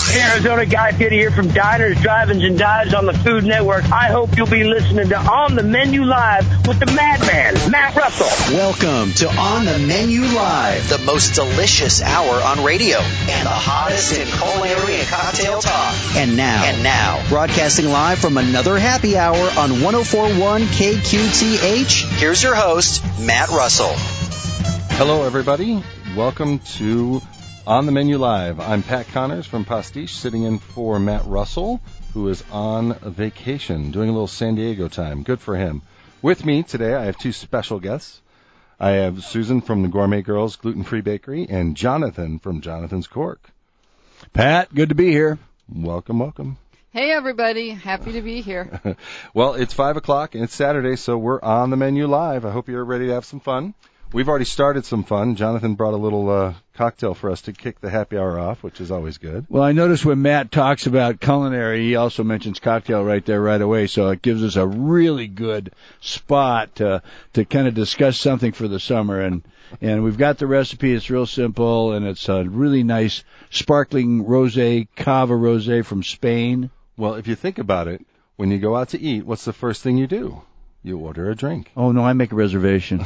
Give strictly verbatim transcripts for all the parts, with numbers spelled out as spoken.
Hey, Arizona, Guy Fieri here from Diners, Drive-Ins, and Dives on the Food Network. I hope you'll be listening to On the Menu Live with the madman, Matt Russell. Welcome to On the Menu Live, the most delicious hour on radio and the hottest in culinary and cocktail talk. And now, and now, broadcasting live from another happy hour on one oh four point one K Q T H, here's your host, Matt Russell. Hello, everybody. Welcome to On the Menu Live. I'm Pat Connors from Pastiche, sitting in for Matt Russell, who is on vacation, doing a little San Diego time. Good for him. With me today, I have two special guests. I have Susan from the Gourmet Girls Gluten-Free Bakery and Jonathan from Jonathan's Cork. Pat, good to be here. Welcome, welcome. Hey, everybody. Happy to be here. Well, it's five o'clock, and it's Saturday, so we're on the menu live. I hope you're ready to have some fun. We've already started some fun. Jonathan brought a little uh, cocktail for us to kick the happy hour off, which is always good. Well, I noticed when Matt talks about culinary, he also mentions cocktail right there right away, so it gives us a really good spot to, to kind of discuss something for the summer. And, and we've got the recipe. It's real simple, and it's a really nice sparkling rosé, Cava rosé from Spain. Well, if you think about it, when you go out to eat, what's the first thing you do? You order a drink. Oh, no, I make a reservation.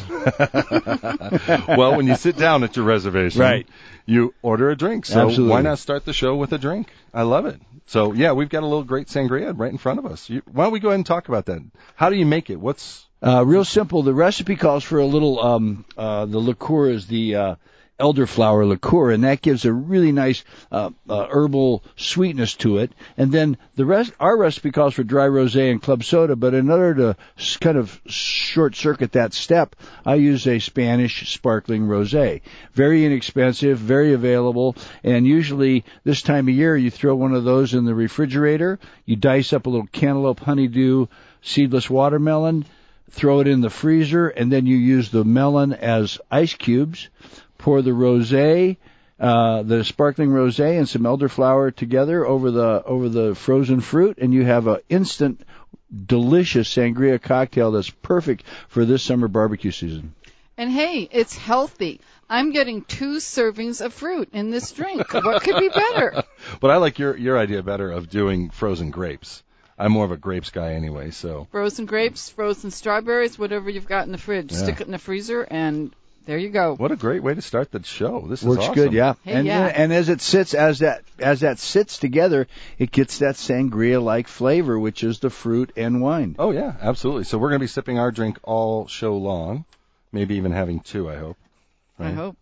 Well, when you sit down at your reservation, right, you order a drink. So Absolutely. Why not start the show with a drink? I love it. So, yeah, we've got a little great sangria right in front of us. You, why don't we go ahead and talk about that? How do you make it? What's... Uh, real simple. The recipe calls for a little, um, uh, the liqueur is the... Uh, elderflower liqueur, and that gives a really nice uh, uh, herbal sweetness to it. And then the rest, our recipe calls for dry rosé and club soda, but in order to kind of short circuit that step, I use a Spanish sparkling rosé. Very inexpensive, very available, and usually this time of year you throw one of those in the refrigerator, you dice up a little cantaloupe, honeydew, seedless watermelon, throw it in the freezer, and then you use the melon as ice cubes. Pour the rosé, uh, the sparkling rosé, and some elderflower together over the over the frozen fruit, and you have an instant, delicious sangria cocktail that's perfect for this summer barbecue season. And hey, it's healthy. I'm getting two servings of fruit in this drink. What could be better? But I like your your idea better of doing frozen grapes. I'm more of a grapes guy anyway, so. Frozen grapes, frozen strawberries, whatever you've got in the fridge. Yeah. Stick it in the freezer and... there you go. What a great way to start the show. This is Works awesome. good, yeah. Hey, and yeah. and as it sits, as that as that sits together, it gets that sangria-like flavor, which is the fruit and wine. Oh yeah, absolutely. So we're going to be sipping our drink all show long, maybe even having two. I hope. Right? I hope.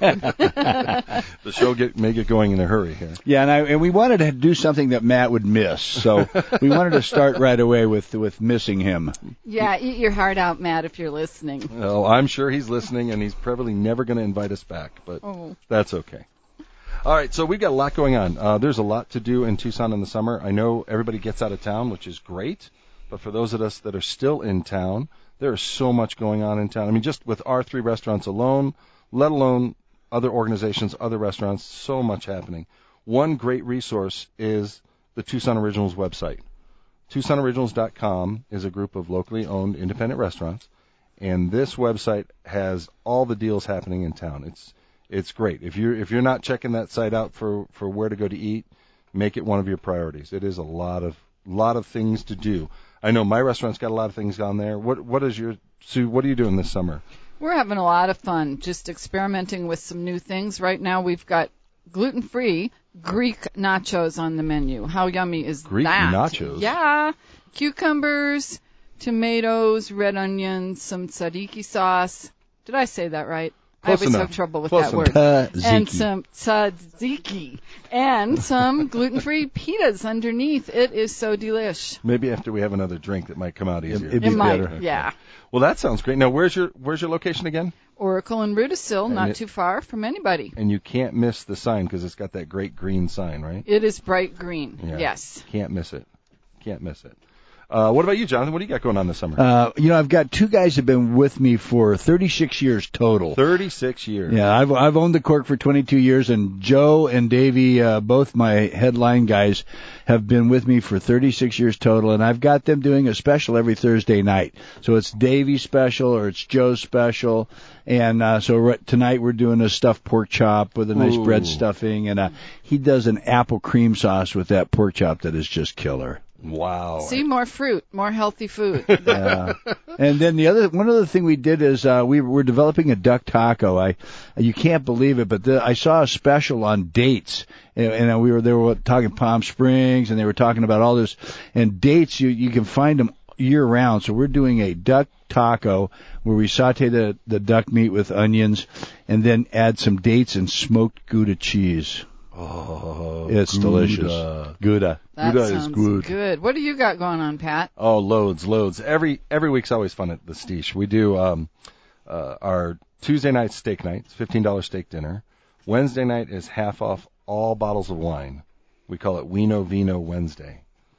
The show get, may get going in a hurry here. Yeah, and I and we wanted to do something that Matt would miss, so we wanted to start right away with with missing him. Yeah, eat your heart out, Matt, if you're listening. Well, I'm sure he's listening, and he's probably never going to invite us back, but oh. That's okay. All right, so we've got a lot going on. Uh, there's a lot to do in Tucson in the summer. I know everybody gets out of town, which is great, but for those of us that are still in town, there is so much going on in town. I mean, just with our three restaurants alone, let alone other organizations, other restaurants, so much happening. One great resource is the Tucson Originals website. Tucson Originals dot com is a group of locally owned independent restaurants, and this website has all the deals happening in town. It's it's great. If you're if you're not checking that site out for, for where to go to eat, make it one of your priorities. It is a lot of lot of things to do. I know my restaurant's got a lot of things on there. What what is your Sue? What are you doing this summer? We're having a lot of fun, just experimenting with some new things. Right now we've got gluten-free Greek nachos on the menu. How yummy is Greek that? Greek nachos? Yeah. Cucumbers, tomatoes, red onions, some tzatziki sauce. Did I say that right? Close I always enough. have trouble with Close that word. Tzatziki. And some tzatziki. And some gluten-free pitas underneath. It is so delish. Maybe after we have another drink, that might come out easier. It'd be It might, better. yeah. Well, that sounds great. Now, where's your where's your location again? Oracle and Rudisill, And not it- too far from anybody. And you can't miss the sign because it's got that great green sign, right? It is bright green. Yeah. Yes. Can't miss it. Can't miss it. Uh, what about you, Jonathan? What do you got going on this summer? Uh, you know, I've got two guys that have been with me for thirty-six years total. thirty-six years. Yeah, I've I've owned the Cork for twenty-two years, and Joe and Davey, uh, both my headline guys, have been with me for thirty-six years total, and I've got them doing a special every Thursday night. So it's Davey's special or it's Joe's special, and uh, so right, tonight we're doing a stuffed pork chop with a nice Ooh. bread stuffing, and uh, he does an apple cream sauce with that pork chop that is just killer. Wow. See, more fruit, more healthy food. Yeah. And then the other one other thing we did is uh, we were developing a duck taco. I you can't believe it, but the, I saw a special on dates, and, and we were they were talking Palm Springs, and they were talking about all this. And dates, you you can find them year round. So we're doing a duck taco where we saute the the duck meat with onions, and then add some dates and smoked Gouda cheese. Oh, it's Gouda. delicious. Gouda. That Gouda sounds is good. good. What do you got going on, Pat? Oh, loads, loads. Every every week's always fun at the Steesh. We do um, uh, our Tuesday night steak night. It's fifteen dollars steak dinner. Wednesday night is half off all bottles of wine. We call it Wino Vino Wednesday.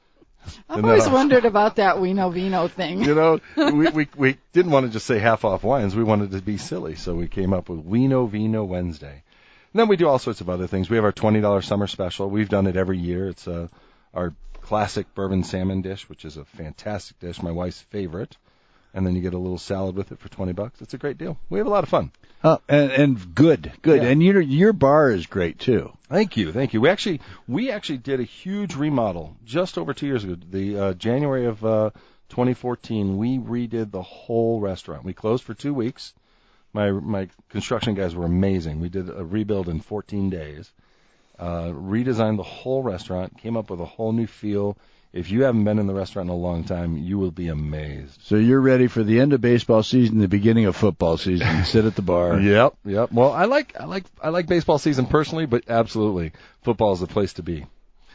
I've Isn't always that wondered about that Wino Vino thing. You know, we, we we didn't want to just say half off wines. We wanted to be silly, so we came up with Wino Vino Wednesday. And then we do all sorts of other things. We have our twenty dollars summer special. We've done it every year. It's uh, our classic bourbon salmon dish, which is a fantastic dish, my wife's favorite. And then you get a little salad with it for twenty bucks. It's a great deal. We have a lot of fun. Oh, and, and good, good. Yeah. And your your bar is great too. Thank you, thank you. We actually we actually did a huge remodel just over two years ago. The uh, January of uh, twenty fourteen, we redid the whole restaurant. We closed for two weeks. My my construction guys were amazing. We did a rebuild in fourteen days, uh, redesigned the whole restaurant, came up with a whole new feel. If you haven't been in the restaurant in a long time, you will be amazed. So you're ready for the end of baseball season, the beginning of football season. Sit at the bar. Yep, yep. Well, I like I like I like baseball season personally, but absolutely, football is the place to be.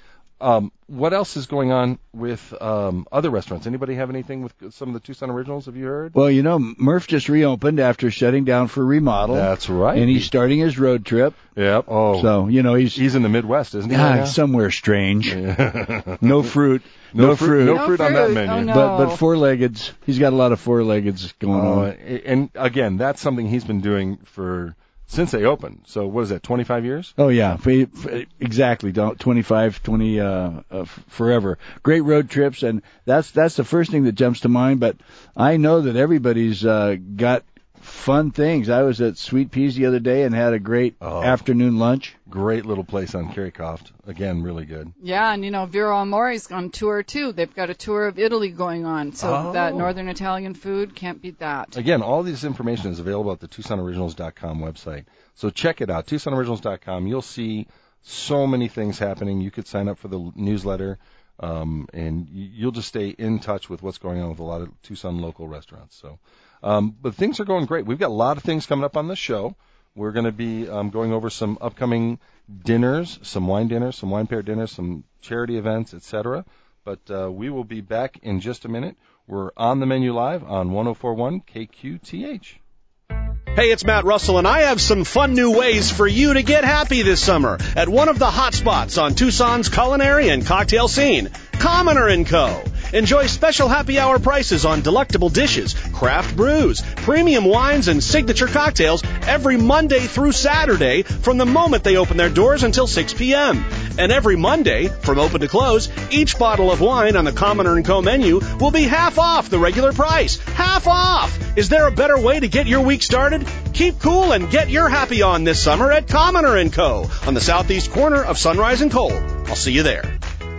Um, what else is going on with um, other restaurants? Anybody have anything with some of the Tucson Originals? Have you heard? Well, you know, Murph just reopened after shutting down for remodel. That's right. And he's starting his road trip. Yep. Oh, so you know he's he's in the Midwest, isn't he? Ah, Right somewhere strange. Yeah. No fruit. No, No fruit. fruit. No, No fruit on that fruit. menu. Oh, no. But but four-leggeds. He's got a lot of four-leggeds going Oh, on. and again, that's something he's been doing for since they opened. So what is that? twenty-five years? Oh yeah, f- f- exactly. Don't twenty-five, twenty, uh, uh, f- forever. Great road trips, and that's that's the first thing that jumps to mind. But I know that everybody's uh, got fun things. I was at Sweet Peas the other day and had a great Oh. afternoon lunch. Great little place on Kerrycoft. Again, really good. Yeah, and you know, Vero Amori's on tour too. They've got a tour of Italy going on, so Oh. that northern Italian food can't beat that. Again, all this information is available at the Tucson Originals dot com website. So check it out, Tucson Originals dot com. You'll see so many things happening. You could sign up for the newsletter, um, and you'll just stay in touch with what's going on with a lot of Tucson local restaurants. So, um, but things are going great. We've got a lot of things coming up on this show. We're going to be um, going over some upcoming dinners, some wine dinners, some wine pair dinners, some charity events, et cetera. But uh, we will be back in just a minute. We're on the menu live on one oh four point one K Q T H. Hey, it's Matt Russell, and I have some fun new ways for you to get happy this summer at one of the hot spots on Tucson's culinary and cocktail scene, Commoner and Co. Enjoy special happy hour prices on delectable dishes, craft brews, premium wines, and signature cocktails every Monday through Saturday from the moment they open their doors until six p.m. And every Monday, from open to close, each bottle of wine on the Commoner and Co. menu will be half off the regular price. Half off! Is there a better way to get your week started? Keep cool and get your happy on this summer at Commoner and Co. on the southeast corner of Sunrise and Cole. I'll see you there.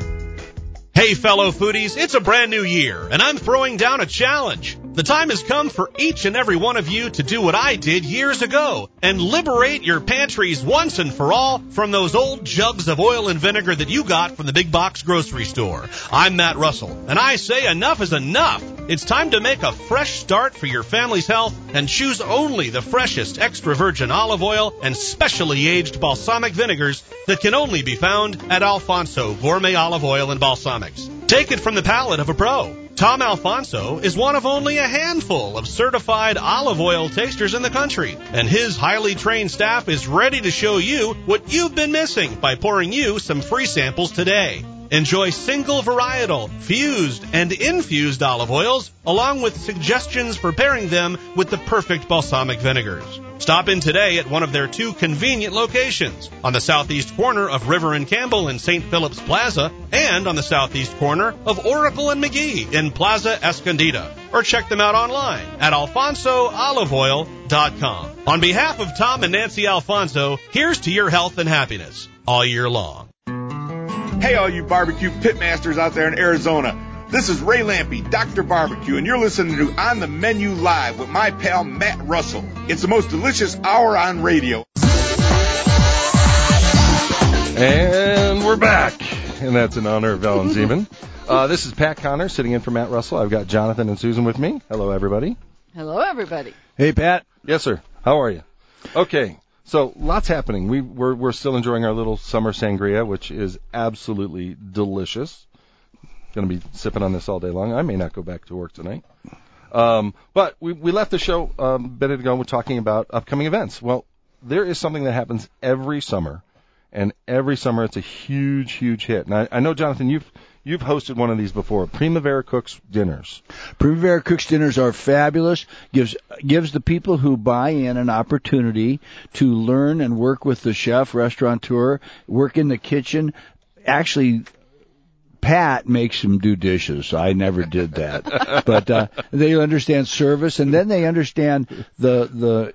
Hey, fellow foodies, it's a brand new year, and I'm throwing down a challenge. The time has come for each and every one of you to do what I did years ago and liberate your pantries once and for all from those old jugs of oil and vinegar that you got from the big box grocery store. I'm Matt Russell, and I say enough is enough. It's time to make a fresh start for your family's health and choose only the freshest extra virgin olive oil and specially aged balsamic vinegars that can only be found at Alfonso Gourmet Olive Oil and Balsamics. Take it from the palate of a pro. Tom Alfonso is one of only a handful of certified olive oil tasters in the country, and his highly trained staff is ready to show you what you've been missing by pouring you some free samples today. Enjoy single varietal, fused, and infused olive oils, along with suggestions for pairing them with the perfect balsamic vinegars. Stop in today at one of their two convenient locations, on the southeast corner of River and Campbell in Saint Philip's Plaza, and on the southeast corner of Oracle and McGee in Plaza Escondida. Or check them out online at alfonso olive oil dot com. On behalf of Tom and Nancy Alfonso, here's to your health and happiness all year long. Hey, all you barbecue pitmasters out there in Arizona. This is Ray Lampe, Doctor Barbecue, and you're listening to On the Menu Live with my pal Matt Russell. It's the most delicious hour on radio. And we're back, and that's in honor of Val Zeman. Uh, this is Pat Connor sitting in for Matt Russell. I've got Jonathan and Susan with me. Hello, everybody. Hello, everybody. Hey, Pat. Yes, sir. How are you? Okay. So lots happening. We, we're we're still enjoying our little summer sangria, which is absolutely delicious. Going to be sipping on this all day long. I may not go back to work tonight. Um, but we we left the show um, a bit ago. We're talking about upcoming events. Well, there is something that happens every summer, and every summer it's a huge, huge hit. And I, I know, Jonathan, you've You've hosted one of these before, Primavera Cooks Dinners. Primavera Cooks Dinners are fabulous. Gives gives the people who buy in an opportunity to learn and work with the chef, restaurateur, work in the kitchen. Actually, Pat makes them do dishes. I never did that. But uh, they understand service, and then they understand the the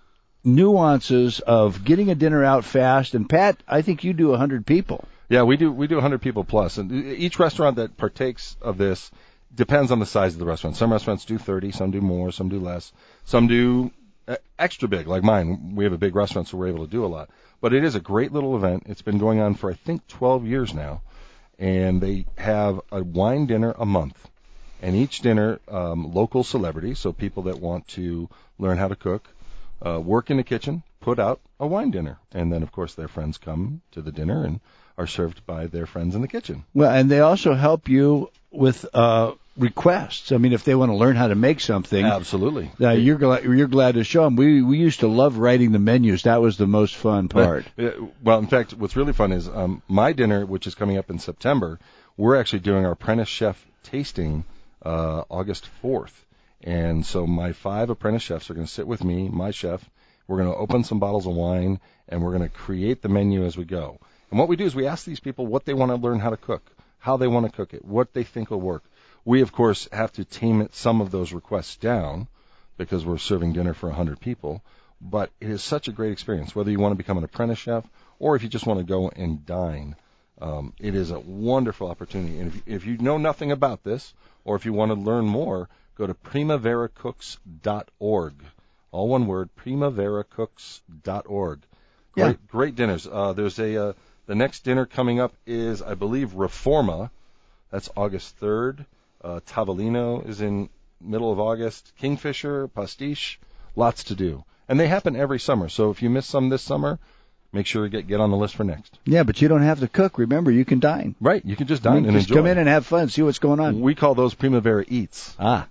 nuances of getting a dinner out fast. And, Pat, I think you do one hundred people. Yeah, we do we do one hundred people plus, and each restaurant that partakes of this depends on the size of the restaurant. Some restaurants do thirty, some do more, some do less, some do extra big, like mine. We have a big restaurant, so we're able to do a lot. But it is a great little event. It's been going on for, I think, twelve years now, and they have a wine dinner a month. And each dinner, um, local celebrities, so people that want to learn how to cook, uh, work in the kitchen, put out a wine dinner. And then, of course, their friends come to the dinner and are served by their friends in the kitchen. Well, and they also help you with uh, requests. I mean, if they want to learn how to make something, absolutely, uh, you're glad you're glad to show them. We we used to love writing the menus. That was the most fun part. Well, in fact, what's really fun is um, my dinner, which is coming up in September. We're actually doing our apprentice chef tasting uh, August fourth, and so my five apprentice chefs are going to sit with me, my chef. We're going to open some bottles of wine, and we're going to create the menu as we go. And what we do is we ask these people what they want to learn how to cook, how they want to cook it, what they think will work. We, of course, have to tame it, some of those requests down because we're serving dinner for one hundred people. But it is such a great experience, whether you want to become an apprentice chef or if you just want to go and dine. Um, it is a wonderful opportunity. And if, if you know nothing about this or if you want to learn more, go to primavera cooks dot org. All one word, primavera cooks dot org. Great, yeah. Great dinners. Uh, there's a... Uh, The next dinner coming up is, I believe, Reforma. That's August third. Uh, Tavolino is in middle of August. Kingfisher, Pastiche, lots to do. And they happen every summer. So if you miss some this summer, make sure you get, get on the list for next. Yeah, but you don't have to cook. Remember, you can dine. Right, you can just dine you and just enjoy. Come in and have fun, see what's going on. We call those Primavera Eats. Ah.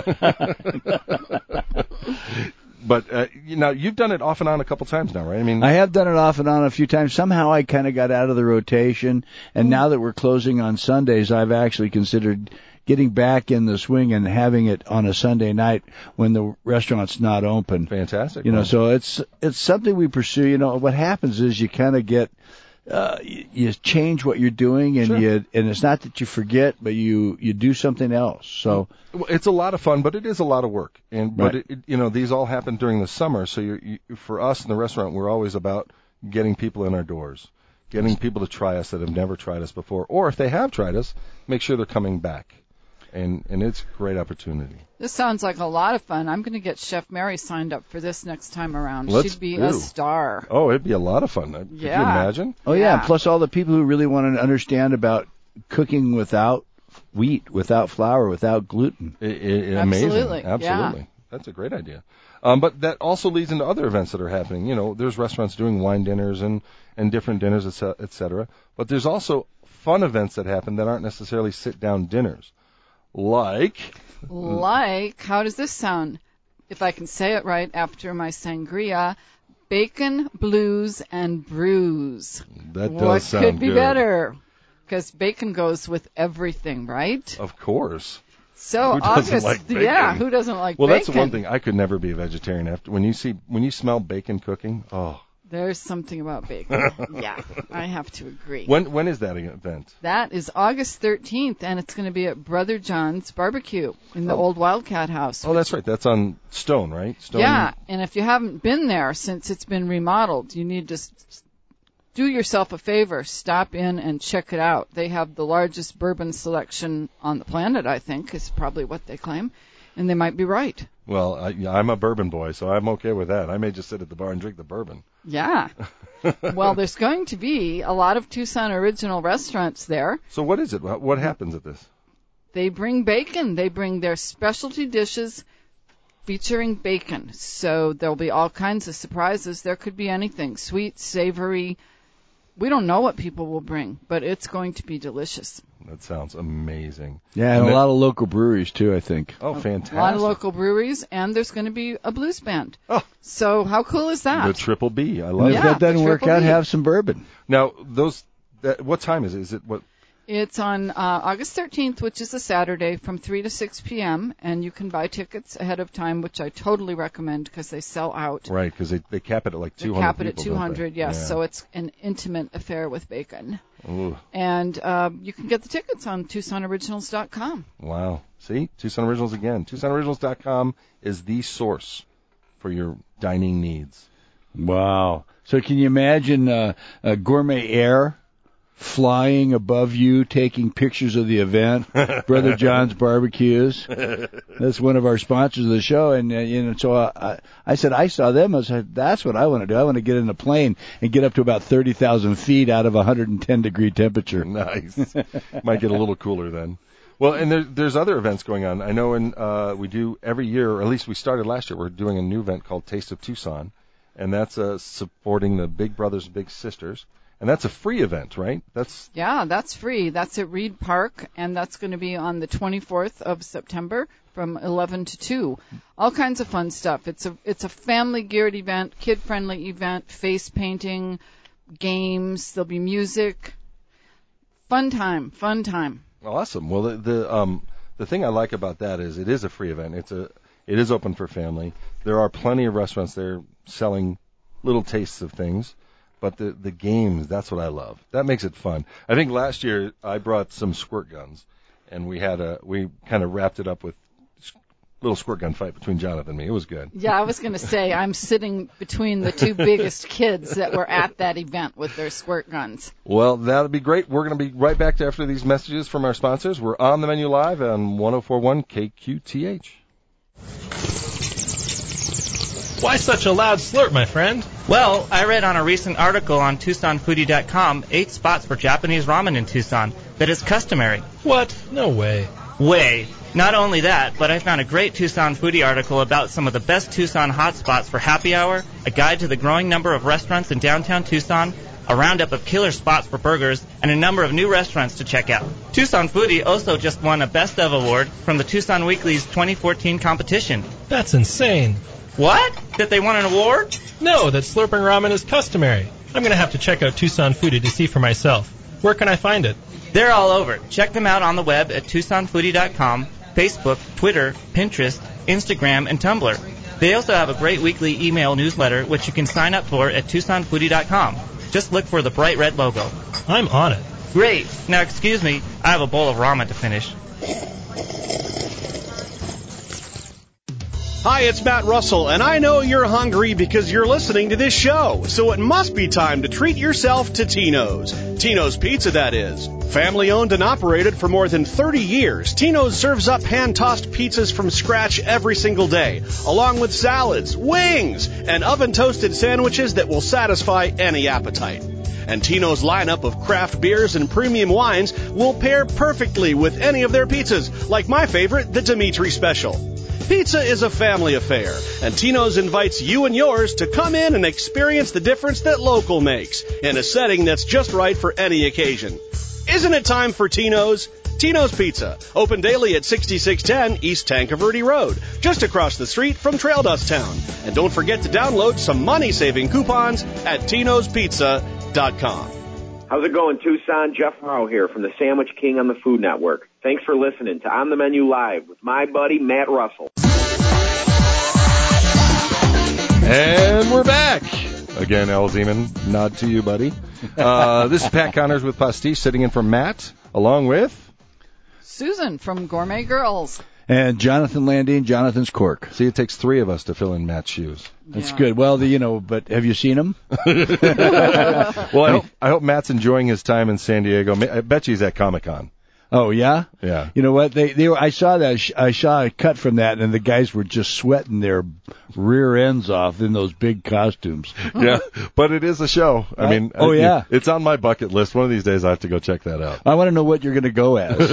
But, uh, you know, you've done it off and on a couple times now, right? I mean, I have done it off and on a few times. Somehow I kind of got out of the rotation, and now that we're closing on Sundays, I've actually considered getting back in the swing and having it on a Sunday night when the restaurant's not open. Fantastic. You know, so it's it's something we pursue. You know, what happens is you kind of get uh, you, you change what you're doing, and sure. you and it's not that you forget, but you you do something else. So it's a lot of fun, but it is a lot of work. And but right. it, it, you know, these all happen during the summer. So you're, you, for us in the restaurant, we're always about getting people in our doors, getting people to try us that have never tried us before, or if they have tried us, make sure they're coming back. And and it's a great opportunity. This sounds like a lot of fun. I'm going to get Chef Mary signed up for this next time around. Let's She'd be do. a star. Oh, it'd be a lot of fun. Could yeah. you imagine? Oh, yeah. yeah. Plus all the people who really want to understand about cooking without wheat, without flour, without gluten. It, it, Absolutely. Amazing. Absolutely. Yeah. That's a great idea. Um, but that also leads into other events that are happening. You know, there's restaurants doing wine dinners and, and different dinners, et cetera. But there's also fun events that happen that aren't necessarily sit-down dinners. Like? Like, how does this sound? If I can say it right after my sangria, bacon, blues, and brews. That does what sound could be good. better? because bacon goes with everything, right? Of course. So Who doesn't August, like bacon? yeah, who doesn't like well, bacon? Well, that's the one thing. I could never be a vegetarian. After when you see when you smell bacon cooking, oh. There's something about bacon. Yeah, I have to agree. When when is that event? That is August thirteenth, and it's going to be at Brother John's Barbecue in the oh. old Wildcat House. Oh, that's right. That's on Stone, right? Stone. Yeah, and if you haven't been there since it's been remodeled, you need to do yourself a favor. Stop in and check it out. They have the largest bourbon selection on the planet, I think, is probably what they claim, and they might be right. Well, I, I'm a bourbon boy, so I'm okay with that. I may just sit at the bar and drink the bourbon. Yeah. Well, there's going to be a lot of Tucson original restaurants there. So what is it? What happens at this? They bring bacon. They bring their specialty dishes featuring bacon. So there'll be all kinds of surprises. There could be anything, sweet, savory. We don't know what people will bring, but it's going to be delicious. That sounds amazing. Yeah, and, and a lot of local breweries, too, I think. Oh, fantastic. A lot of local breweries, and there's going to be a blues band. Oh. So how cool is that? The Triple B. I love it. Yeah, if that doesn't work out, B. have some bourbon. Now, those. That, what time is it? Is it what? It's on uh, August thirteenth, which is a Saturday, from three to six p.m., and you can buy tickets ahead of time, which I totally recommend because they sell out. Right, because they, they cap it at like two hundred They cap it people, at two hundred, yes, yeah. So it's an intimate affair with bacon. Ooh. And uh, you can get the tickets on Tucson Originals dot com. Wow. See? Tucson Originals again. Tucson Originals dot com is the source for your dining needs. Wow. So can you imagine uh, a Gourmet Air flying above you, taking pictures of the event? Brother John's Barbecues. That's one of our sponsors of the show. And, uh, you know, so I, I said, I saw them. I said, that's what I want to do. I want to get in a plane and get up to about thirty thousand feet out of one hundred ten degree temperature. Nice. Might get a little cooler then. Well, and there, there's other events going on. I know in, uh, we do every year, or at least we started last year, we're doing a new event called Taste of Tucson. And that's uh, supporting the Big Brothers Big Sisters. And that's a free event, right? That's Yeah, that's free. That's at Reed Park, and that's going to be on the twenty-fourth of September from eleven to two. All kinds of fun stuff. It's a it's a family-geared event, kid-friendly event, face painting, games. There'll be music. Fun time, fun time. Awesome. Well, the, the um the thing I like about that is it is a free event. It's a it is open for family. There are plenty of restaurants there selling little tastes of things. But the the games, that's what I love. That makes it fun. I think last year I brought some squirt guns, and we had a we kind of wrapped it up with a little squirt gun fight between Jonathan and me. It was good. Yeah, I was going to say I'm sitting between the two biggest kids that were at that event with their squirt guns. Well, that'll be great. We're going to be right back after these messages from our sponsors. We're on the menu live on one oh four point one K Q T H. Why such a loud slurp, my friend? Well, I read on a recent article on Tucson Foodie dot com eight spots for Japanese ramen in Tucson that is customary. What? No way. Way. Not only that, but I found a great Tucson Foodie article about some of the best Tucson hotspots for happy hour, a guide to the growing number of restaurants in downtown Tucson, a roundup of killer spots for burgers, and a number of new restaurants to check out. Tucson Foodie also just won a Best of award from the Tucson Weekly's twenty fourteen competition. That's insane. What? That they won an award? No, that slurping ramen is customary. I'm going to have to check out Tucson Foodie to see for myself. Where can I find it? They're all over. Check them out on the web at Tucson Foodie dot com, Facebook, Twitter, Pinterest, Instagram, and Tumblr. They also have a great weekly email newsletter, which you can sign up for at Tucson Foodie dot com. Just look for the bright red logo. I'm on it. Great. Now, excuse me, I have a bowl of ramen to finish. Hi, it's Matt Russell, and I know you're hungry because you're listening to this show, so it must be time to treat yourself to Tino's. Tino's Pizza, that is. Family owned and operated for more than thirty years, Tino's serves up hand-tossed pizzas from scratch every single day, along with salads, wings, and oven-toasted sandwiches that will satisfy any appetite. And Tino's lineup of craft beers and premium wines will pair perfectly with any of their pizzas, like my favorite, the Dimitri Special. Pizza is a family affair, and Tino's invites you and yours to come in and experience the difference that local makes in a setting that's just right for any occasion. Isn't it time for Tino's? Tino's Pizza, open daily at sixty-six ten East Tancaverde Road, just across the street from Trail Dust Town. And don't forget to download some money-saving coupons at Tinos Pizza dot com. How's it going, Tucson? Jeff Morrow here from the Sandwich King on the Food Network. Thanks for listening to On the Menu Live with my buddy Matt Russell. And we're back. Again, Al Zeman, nod to you, buddy. Uh, this is Pat Connors with Pastiche, sitting in for Matt, along with Susan from Gourmet Girls. And Jonathan Landine, Jonathan's Cork. See, it takes three of us to fill in Matt's shoes. That's Yeah. good. Well, the, you know, but have you seen him? Well, I hope, I hope Matt's enjoying his time in San Diego. I bet you he's at Comic-Con. Oh, yeah? Yeah. You know what? They they were, I saw that. I saw a cut from that, and the guys were just sweating their rear ends off in those big costumes. Yeah, but it is a show. I mean, oh, I, yeah. It's on my bucket list. One of these days I have to go check that out. I want to know what you're going to go as.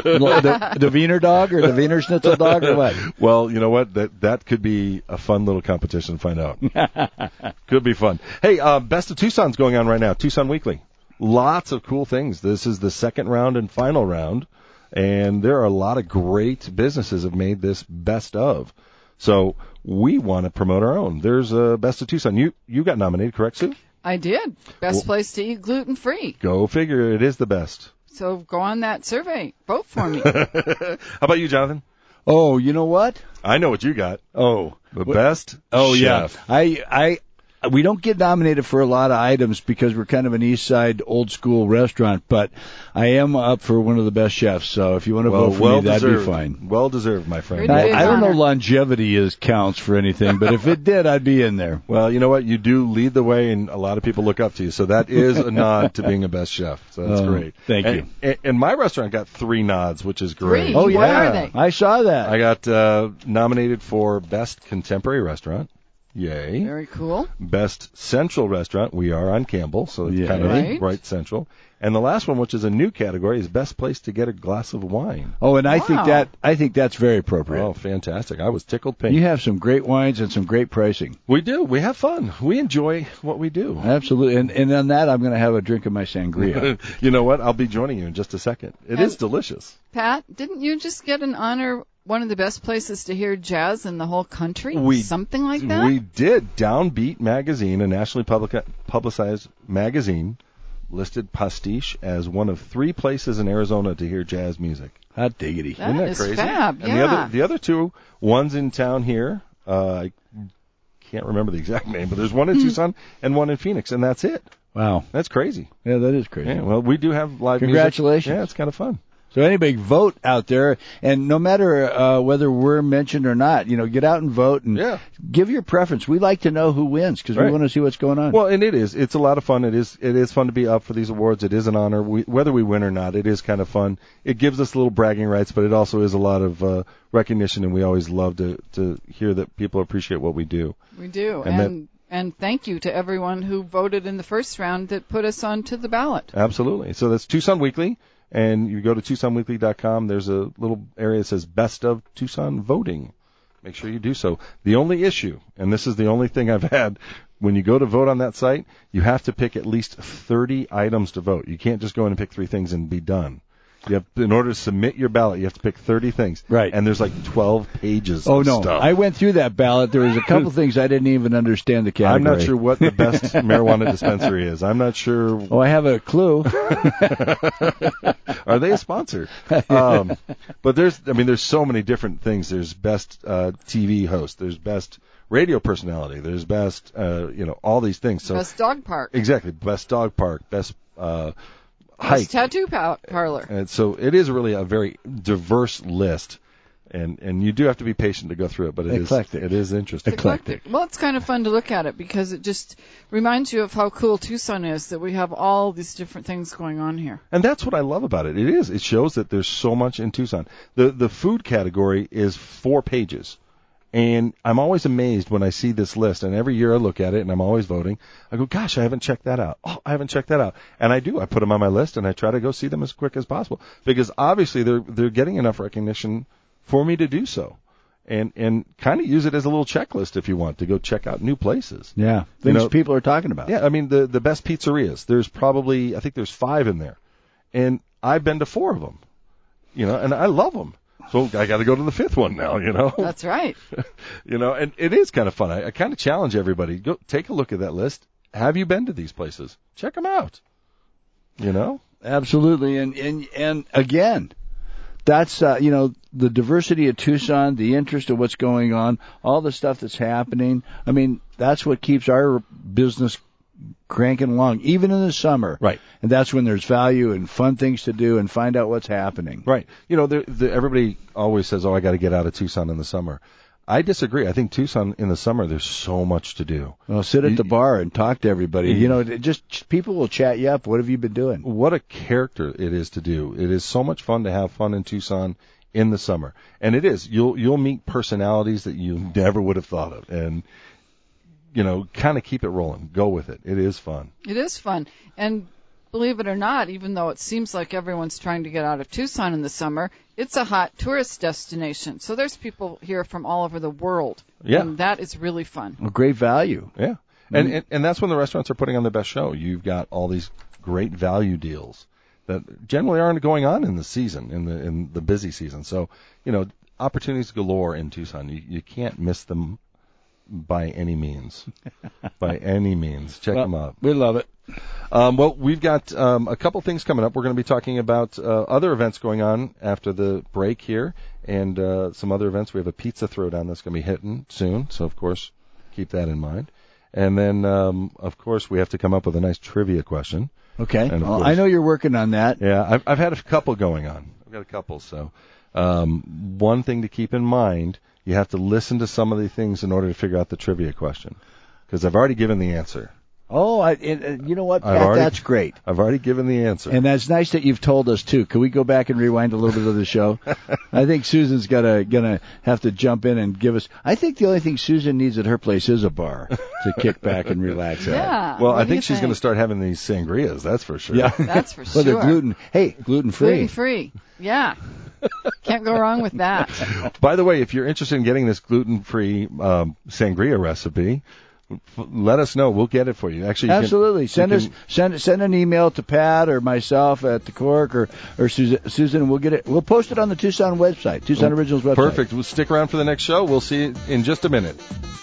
the, the Wiener dog or the Wiener Schnitzel dog or what? Well, you know what? That that could be a fun little competition to find out. Could be fun. Hey, uh, Best of Tucson's going on right now. Tucson Weekly. Lots of cool things. This is the second round and final round, and there are a lot of great businesses have made this best of. So we want to promote our own. There's a Best of Tucson. You you got nominated, correct, Sue? I did. Best Well- place to eat gluten-free. Go figure. It is the best. So go on that survey. Vote for me. How about you, Jonathan? Oh, you know what? I know what you got. Oh. The best Oh, chef. yeah. I, I, we don't get nominated for a lot of items because we're kind of an East Side old school restaurant, but I am up for one of the best chefs. So if you want to Well, vote for well me, that'd deserved. be fine. Well deserved, my friend. Pretty I, big I don't know honor. longevity is counts for anything, but if it did, I'd be in there. Well, you know what? You do lead the way, and a lot of people look up to you. So that is a nod to being a best chef. So that's Oh, great. thank and, you. And, and my restaurant got three nods, which is great. Three? Oh What yeah, are they? I saw that. I got uh, nominated for Best Contemporary Restaurant. Yay. Very cool. Best Central Restaurant. We are on Campbell, so it's Yeah. kind of Right. right central. And the last one, which is a new category, is Best Place to Get a Glass of Wine. oh, and I Wow. think that I think that's very appropriate. Oh, fantastic. I was tickled pink. You have some great wines and some great pricing. We do. We have fun. We enjoy what we do. Absolutely. And and on that, I'm going to have a drink of my sangria. You know what? I'll be joining you in just a second. It is delicious. Pat, didn't you just get an honor, one of the best places to hear jazz in the whole country? We- Something like that? We did. Downbeat Magazine, a nationally public, publicized magazine, listed Pastiche as one of three places in Arizona to hear jazz music. Hot diggity. That Isn't that is crazy? fab, And the yeah. other, the other two, one's in town here. Uh, I can't remember the exact name, but there's one in Hmm. Tucson and one in Phoenix, and that's it. Wow. That's crazy. Yeah, that is crazy. Yeah, well, we do have live Congratulations. music. Yeah, it's kind of fun. So anybody vote out there, and no matter uh, whether we're mentioned or not, you know, get out and vote and Yeah. give your preference. We like to know who wins because Right. we want to see what's going on. Well, and it is. It's a lot of fun. It is. It is fun to be up for these awards. It is an honor. We, whether we win or not, it is kind of fun. It gives us little bragging rights, but it also is a lot of uh, recognition, and we always love to to hear that people appreciate what we do. We do. And And and thank you to everyone who voted in the first round that put us onto the ballot. Absolutely. So that's Tucson Weekly, and you go to tucson weekly dot com. There's a little area that says Best of Tucson Voting. Make sure you do so. The only issue, and this is the only thing I've had, when you go to vote on that site, you have to pick at least thirty items to vote. You can't just go in and pick three things and be done. You have, in order to submit your ballot, you have to pick thirty things. Right. And there's like twelve pages oh of no, stuff. I went through that ballot. There was a couple things I didn't even understand the category. I'm not sure what the best marijuana dispensary is. I'm not sure. Oh, I have a clue. Are they a sponsor? Um, but there's, I mean, there's so many different things. There's best uh, T V host. There's best radio personality. There's best, uh, you know, all these things. So Best dog park. exactly, best dog park, best uh, hike. Best tattoo pa- parlor. And so it is really a very diverse list, and and you do have to be patient to go through it. But it is Eclectic. it is interesting. Eclectic. Well, it's kind of fun to look at it because it just reminds you of how cool Tucson is, that we have all these different things going on here. And that's what I love about it. It is. It shows that there's so much in Tucson. The the food category is four pages. And I'm always amazed when I see this list, and every year I look at it, and I'm always voting. I go, gosh, I haven't checked that out. Oh, I haven't checked that out. And I do. I put them on my list, and I try to go see them as quick as possible because obviously they're they're getting enough recognition for me to do so, and and kind of use it as a little checklist if you want to go check out new places. Yeah, You things know, people are talking about. Yeah, I mean the the best pizzerias. There's probably I think there's five in there, and I've been to four of them. You know, and I love them. So I got to go to the fifth one now, you know. That's right. You know, and it is kind of fun. I, I kind of challenge everybody. Go take a look at that list. Have you been to these places? Check them out. You know? Absolutely. And, and, and again, that's, uh, you know, the diversity of Tucson, the interest of what's going on, all the stuff that's happening. I mean, that's what keeps our business cranking along, even in the summer. Right. And that's when there's value and fun things to do and find out what's happening. Right. You know, the, the, everybody always says, oh, I got to get out of Tucson in the summer. I disagree. I think Tucson in the summer, there's so much to do. Well, sit at the bar and talk to everybody. You know, it just people will chat you up. What have you been doing? What a character it is to do. It is so much fun to have fun in Tucson in the summer. And it is. You'll you'll meet personalities that you never would have thought of. And, you know, kind of keep it rolling. Go with it. It is fun. It is fun. And believe it or not, even though it seems like everyone's trying to get out of Tucson in the summer, it's a hot tourist destination. So there's people here from all over the world. Yeah. And that is really fun. Well, great value. Yeah. Mm-hmm. And, and and that's when the restaurants are putting on their best show. You've got all these great value deals that generally aren't going on in the season, in the in the busy season. So, you know, opportunities galore in Tucson. You, you can't miss them by any means. By any means. Check well, them out. We love it. Um, well, we've got um, a couple things coming up. We're going to be talking about uh, other events going on after the break here, and uh, some other events. We have a pizza throwdown that's going to be hitting soon, so of course keep that in mind. And then, um, of course, we have to come up with a nice trivia question. Okay. And well, I know you're working on that. Yeah, I've, I've had a couple going on. I've got a couple. So um, one thing to keep in mind, you have to listen to some of the things in order to figure out the trivia question, because I've already given the answer. Oh, I, and, you know what, Pat, already, that's great. I've already given the answer. And that's nice that you've told us, too. Can we go back and rewind a little bit of the show? I think Susan's gotta, gonna have to jump in and give us... I think the only thing Susan needs at her place is a bar to kick back and relax at. Yeah. Well, what I think she's think? going to start having these sangrias, that's for sure. Yeah. That's for sure. Well, they're gluten... Hey, gluten-free. Gluten-free. Yeah. Can't go wrong with that. By the way, if you're interested in getting this gluten-free um, sangria recipe... let us know. We'll get it for you. Actually, you absolutely. Can, send you us can, send send an email to Pat or myself at the Cork or or Susan. Susan, we'll get it. We'll post it on the Tucson website, Tucson Originals website. Perfect. We'll stick around for the next show. We'll see you in just a minute.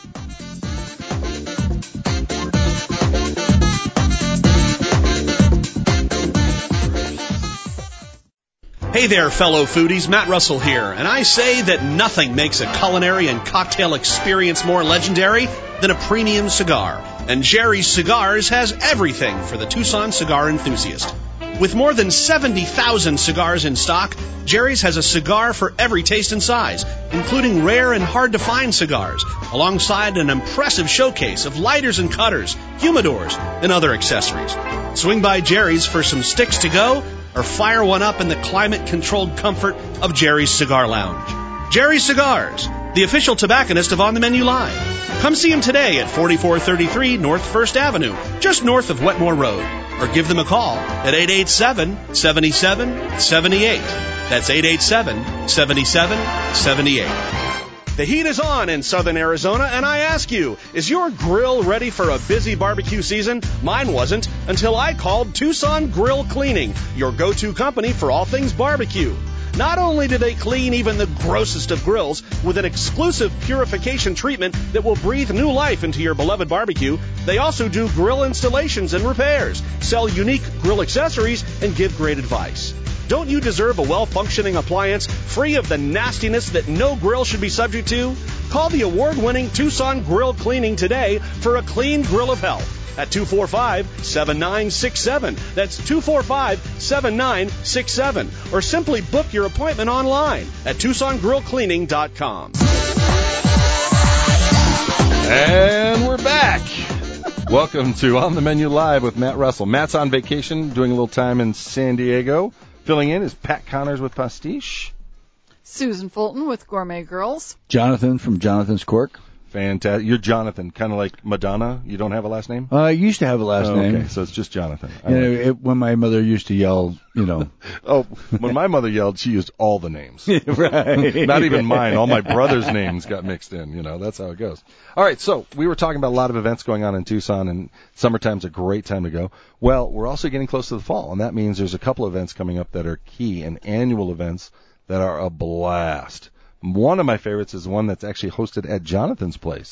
Hey there, fellow foodies. Matt Russell here, and I say that nothing makes a culinary and cocktail experience more legendary than a premium cigar. And Jerry's Cigars has everything for the Tucson cigar enthusiast. With more than seventy thousand cigars in stock, Jerry's has a cigar for every taste and size, including rare and hard-to-find cigars, alongside an impressive showcase of lighters and cutters, humidors, and other accessories. Swing by Jerry's for some sticks to go, or fire one up in the climate-controlled comfort of Jerry's Cigar Lounge. Jerry's Cigars, the official tobacconist of On the Menu Live. Come see him today at forty-four thirty-three North First Avenue, just north of Wetmore Road. Or give them a call at eight eight seven, seven seven seven eight. That's eight eight seven, seven seven seven eight. The heat is on in southern Arizona, and I ask you, is your grill ready for a busy barbecue season? Mine wasn't until I called Tucson Grill Cleaning, your go-to company for all things barbecue. Not only do they clean even the grossest of grills with an exclusive purification treatment that will breathe new life into your beloved barbecue, they also do grill installations and repairs, sell unique grill accessories, and give great advice. Don't you deserve a well-functioning appliance free of the nastiness that no grill should be subject to? Call the award-winning Tucson Grill Cleaning today for a clean grill of health at two four five, seven nine six seven. That's two four five, seven nine six seven. Or simply book your appointment online at tucson grill cleaning dot com. And we're back. Welcome to On the Menu Live with Matt Russell. Matt's on vacation, doing a little time in San Diego. Filling in is Pat Connors with Pastiche. Susan Fulton with Gourmet Girls. Jonathan from Jonathan's Cork. Fantastic. You're Jonathan, kind of like Madonna. You don't have a last name? Uh, I used to have a last oh, name. Okay, so it's just Jonathan. You know, it, when my mother used to yell, you know. Oh, when my mother yelled, she used all the names. Right. Not even mine. All my brother's names got mixed in. You know, that's how it goes. All right, so we were talking about a lot of events going on in Tucson, and summertime's a great time to go. Well, we're also getting close to the fall, and that means there's a couple of events coming up that are key, and annual events that are a blast. One of my favorites is one that's actually hosted at Jonathan's place.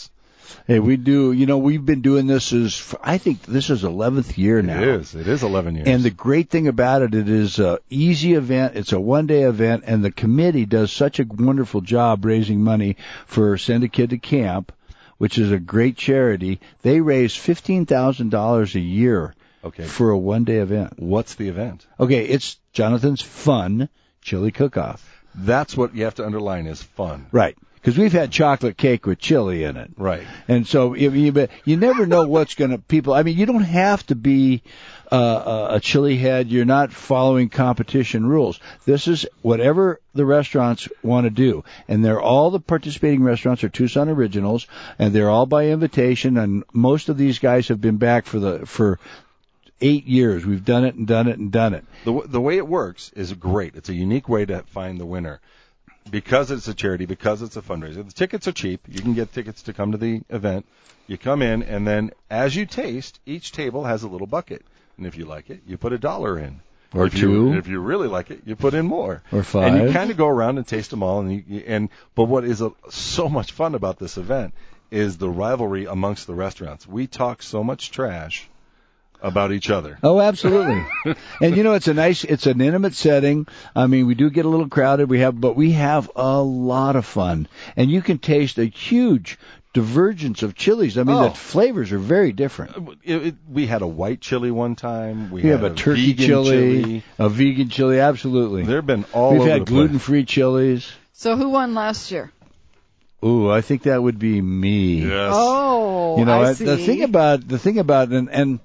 Hey, we do. You know, we've been doing this as I think this is eleventh year now. It is. It is eleven years. And the great thing about it, it is a easy event. It's a one-day event, and the committee does such a wonderful job raising money for Send a Kid to Camp, which is a great charity. They raise fifteen thousand dollars a year okay. for a one-day event. What's the event? Okay, it's Jonathan's Fun Chili Cook-Off. That's what you have to underline is fun. Right. Because we've had chocolate cake with chili in it. Right. And so you, you, you never know what's going to people. I mean, you don't have to be uh, a chili head. You're not following competition rules. This is whatever the restaurants want to do. And they're all the participating restaurants are Tucson Originals, and they're all by invitation. And most of these guys have been back for the for eight years. We've done it and done it and done it. The the way it works is great. It's a unique way to find the winner. Because it's a charity, because it's a fundraiser. The tickets are cheap. You can get tickets to come to the event. You come in, and then as you taste, each table has a little bucket. And if you like it, you put a dollar in. Or if two. You, and if you really like it, you put in more. Or five. And you kind of go around and taste them all. And, you, and But what is a, so much fun about this event is the rivalry amongst the restaurants. We talk so much trash about each other. Oh, absolutely. And you know, it's a nice, it's an intimate setting. I mean, we do get a little crowded. We have, but we have a lot of fun, and you can taste a huge divergence of chilies. I mean, Oh. the flavors are very different. It, it, we had a white chili one time. We, We had have a turkey vegan chili, chili. a vegan chili, absolutely. There have been all We've over had the place. gluten-free chilies. So who won last year? Ooh, I think that would be me. Yes. Oh, You know, I I- see. the thing about the thing about and and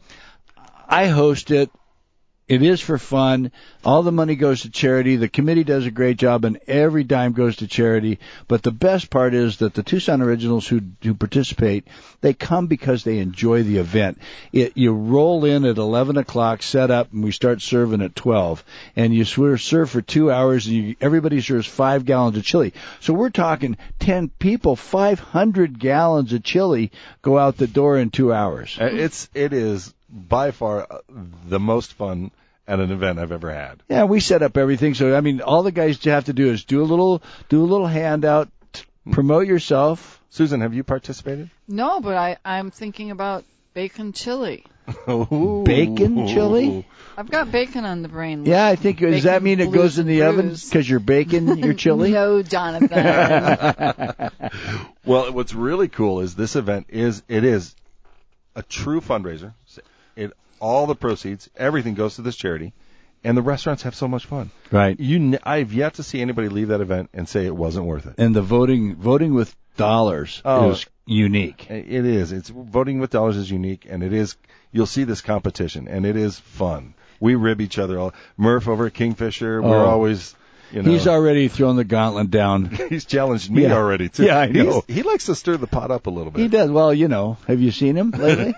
I host it. It is for fun. All the money goes to charity. The committee does a great job, and every dime goes to charity. But the best part is that the Tucson Originals who who participate, they come because they enjoy the event. It, you roll in at eleven o'clock, set up, and we start serving at twelve. And you swear, serve for two hours, and you, everybody serves five gallons of chili. So we're talking ten people, five hundred gallons of chili go out the door in two hours. Uh, It's it is by far uh, the most fun at an event I've ever had. Yeah, we set up everything. So I mean, all the guys have to do is do a little, do a little handout, t- promote yourself. Susan, have you participated? No, but I, I'm thinking about bacon chili. Ooh. Bacon chili? I've got bacon on the brain. Yeah, I think does that Bacon mean it blues goes in and the oven brews. because you're baking your chili? No, Jonathan. Well, what's really cool is this event is it is a true fundraiser. It all the proceeds, everything goes to this charity, and the restaurants have so much fun. Right. You, n- I've yet to see anybody leave that event and say it wasn't worth it. And the voting, voting with dollars Oh. is unique. It is. It's voting with dollars is unique, and it is. You'll see this competition, and it is fun. We rib each other. All Murph over at Kingfisher. We're Oh. always, you know, He's already thrown the gauntlet down. he's challenged me Yeah. already too. Yeah, I know. He's, he likes to stir the pot up a little bit. He does. Well, you know, have you seen him lately?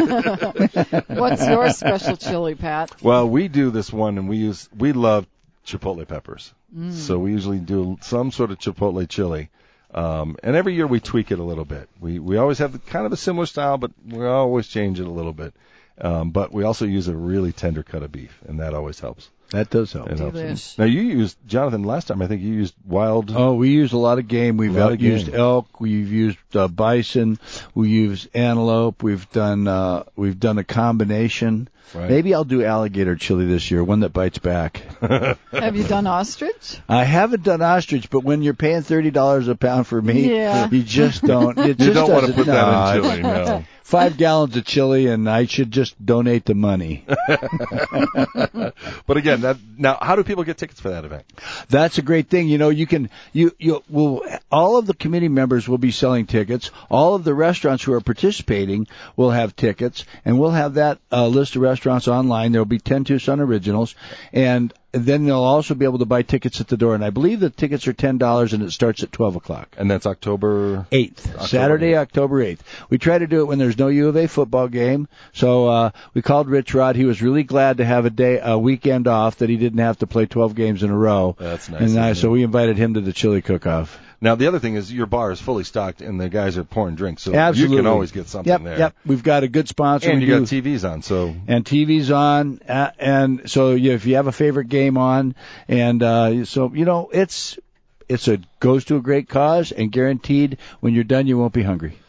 What's your special chili, Pat? Well, we do this one, and we use we love chipotle peppers. Mm. So we usually do some sort of chipotle chili. Um, and every year we tweak it a little bit. We we always have the, kind of a similar style, but we always change it a little bit. Um, but we also use a really tender cut of beef, and that always helps. That does help. It helps. Delish. Now you used Jonathan last time. I think you used wild. Oh, we use a lot of game. We've A lot out- of game. used elk. We've used uh, bison. We use antelope. We've done uh, we've done a combination. Right. Maybe I'll do alligator chili this year, one that bites back. Have you done ostrich? I haven't done ostrich, but when you're paying thirty dollars a pound for meat, Yeah. you just don't. It You just don't want to doesn't- put that in no, chili. No. Five gallons of chili, and I should just donate the money. But again, that now how do people get tickets for that event? That's a great thing. You know, you can, you, you will, all of the committee members will be selling tickets. All of the restaurants who are participating will have tickets, and we'll have that uh, list of restaurants online. There will be ten Tucson Originals, and then they'll also be able to buy tickets at the door. And I believe the tickets are ten dollars, and it starts at twelve o'clock. And that's October eighth, October Saturday, eighth. October eighth. We try to do it when there's no U of A football game. So uh, we called Rich Rod. He was really glad to have a day, a weekend off that he didn't have to play twelve games in a row. That's nice. And isn't uh, it? so we invited him to the chili cook-off. Now the other thing is your bar is fully stocked, and the guys are pouring drinks, so Absolutely. you can always get something Yep, there. yep. We've got a good sponsor. And We you do- got T Vs on, so and T V's on, uh, and so you, if you have a favorite game on, and uh, so you know it's it's a goes to a great cause, and guaranteed when you're done you won't be hungry.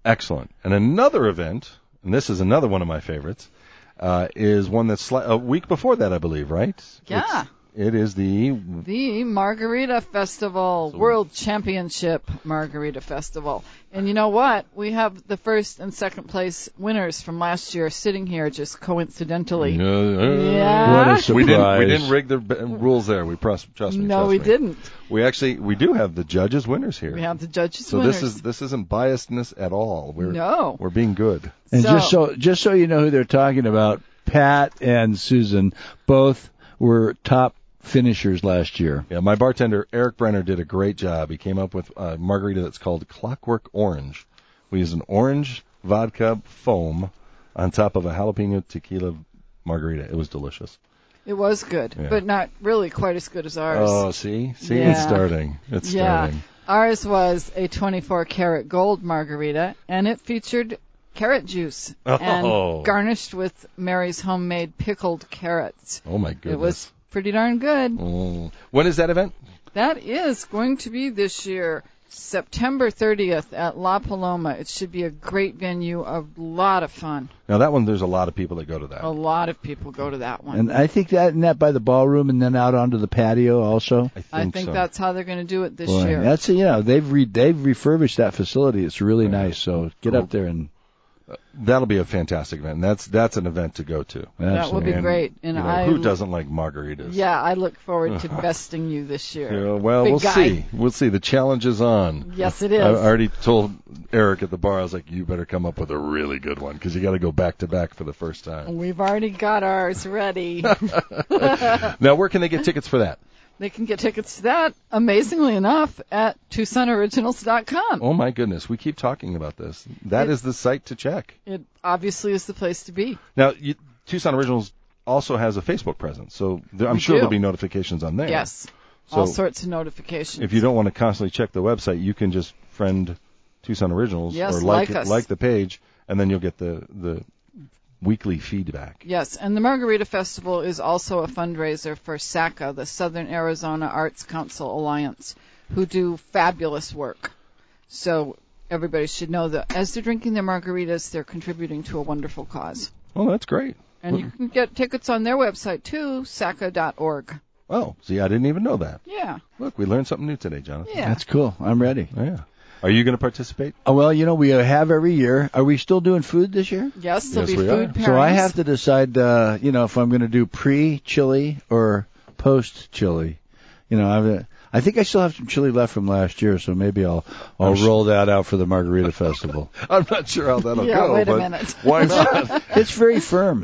Excellent. And another event, and this is another one of my favorites, uh, is one that's sli- a week before that, I believe, right? Yeah. It's, it is the... The Margarita Festival, So- World Championship Margarita Festival. And you know what? We have the first and second place winners from last year sitting here just coincidentally. Yeah. What a surprise. We didn't, we didn't rig the b- rules there. We trust, trust me. No, trust we me. didn't. We actually, we do have the judges winners here. We have the judges so winners. this is this isn't biasedness at all. We're, No. We're being good. And So- just so just so you know who they're talking about, Pat and Susan both were top finishers last year. Yeah, my bartender, Eric Brenner, did a great job. He came up with a margarita that's called Clockwork Orange. We use an orange vodka foam on top of a jalapeno tequila margarita. It was delicious. It was good, Yeah. but not really quite as good as ours. Oh, see? See, Yeah. it's starting. It's yeah. starting. Ours was a twenty-four karat gold margarita, and it featured carrot juice Oh. and garnished with Mary's homemade pickled carrots. Oh, my goodness. It was pretty darn good. Mm. When is that event? That is going to be this year, September thirtieth at La Paloma. It should be a great venue, a lot of fun. Now, that one, there's a lot of people that go to that. A lot of people go to that one. And I think that and that by the ballroom and then out onto the patio also. I think, I think so. that's how they're going to do it this Boy, year. that's you know they've re, they've refurbished that facility. It's really Yeah. nice. So get Cool. up there and That'll be a fantastic event. And that's that's an event to go to. That would be And, great. And you know, I who doesn't like margaritas? Yeah, I look forward to besting you this year. Yeah, well, Big we'll guy. see. We'll see. The challenge is on. Yes, it is. I I already told Eric at the bar, I was like, you better come up with a really good one because you got to go back to back for the first time. We've already got ours ready. Now, where can they get tickets for that? They can get tickets to that, amazingly enough, at Tucson Originals dot com. Oh, my goodness. We keep talking about this. That It- is the site to check. It obviously is the place to be. Now, you, Tucson Originals also has a Facebook presence, so there, I'm We sure do. there'll be notifications on there. Yes, So all sorts of notifications. if you don't want to constantly check the website, you can just friend Tucson Originals Yes, or like like it, us. like the page, and then you'll get the, the weekly feedback. Yes, and the Margarita Festival is also a fundraiser for S A C A, the Southern Arizona Arts Council Alliance, who do fabulous work. So everybody should know that as they're drinking their margaritas, they're contributing to a wonderful cause. Oh, that's great. And you can get tickets on their website, too, S A C A dot org. Oh, see, I didn't even know that. Yeah, Look, we learned something new today, Jonathan. yeah. that's cool. I'm ready. Yeah. Are you going to participate? Oh, well, you know we have every year. Are we still doing food this year? Yes, there'll Yes, be we food are. pairings. So I have to decide, uh, you know, if I'm going to do pre-chili or post-chili. You know, I've, I think I still have some chili left from last year, so maybe I'll I'll I'm roll that out for the Margarita Festival. I'm not sure how that'll Yeah, go, wait a but minute. why not? It's very firm.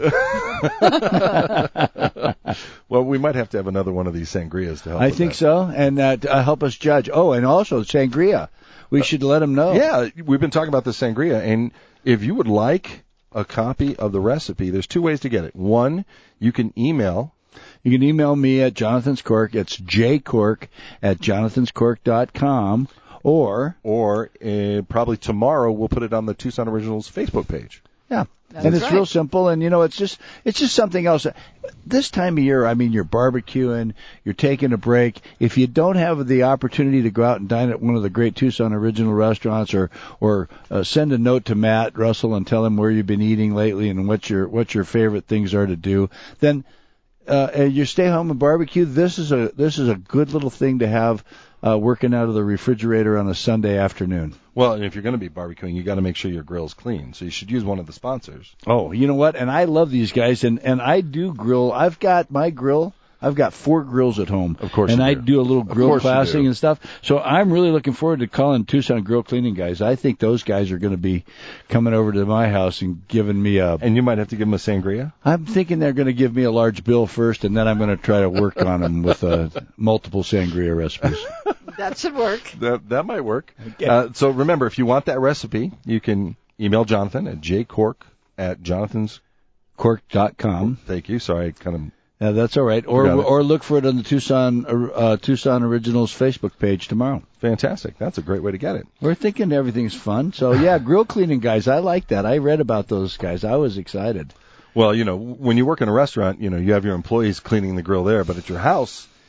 Well, we might have to have another one of these sangrias to help. I with think that. so, and uh, to, uh, help us judge. Oh, and also sangria. We should let them know. Yeah, we've been talking about the sangria, and if you would like a copy of the recipe, there's two ways to get it. One, you can email. You can email me at Jonathan's Cork. It's jcork at jonathan's cork dot com, or Or uh, probably tomorrow we'll put it on the Tucson Originals Facebook page. yeah, That's and it's right. real simple. And you know, it's just it's just something else. This time of year, I mean, you're barbecuing, you're taking a break. If you don't have the opportunity to go out and dine at one of the great Tucson Original restaurants, or or uh, send a note to Matt Russell and tell him where you've been eating lately and what your what your favorite things are to do, then uh, and you stay home and barbecue. This is a this is a good little thing to have uh, working out of the refrigerator on a Sunday afternoon. Well, and if you're going to be barbecuing, you got to make sure your grill's clean. So you should use one of the sponsors. Oh, you know what? And I love these guys, and and I do grill. I've got my grill. I've got four grills at home. Of course and you I do. do a little Of grill course you classing do. and stuff. So I'm really looking forward to calling Tucson Grill Cleaning guys. I think those guys are going to be coming over to my house and giving me a. And you might have to give them a sangria. I'm thinking they're going to give me a large bill first, and then I'm going to try to work on them with uh, multiple sangria recipes. That should work. That that might work. Uh, so remember, if you want that recipe, you can email Jonathan at jcork at jonathan's. cork dot com. Thank you. Sorry, I kind of. Yeah, that's all right. Or Forgot it. or look for it on the Tucson uh, Tucson Originals Facebook page tomorrow. Fantastic. That's a great way to get it. We're thinking everything's fun. So, yeah, grill cleaning guys, I like that. I read about those guys. I was excited. Well, you know, when you work in a restaurant, you know, you have your employees cleaning the grill there, but at your house,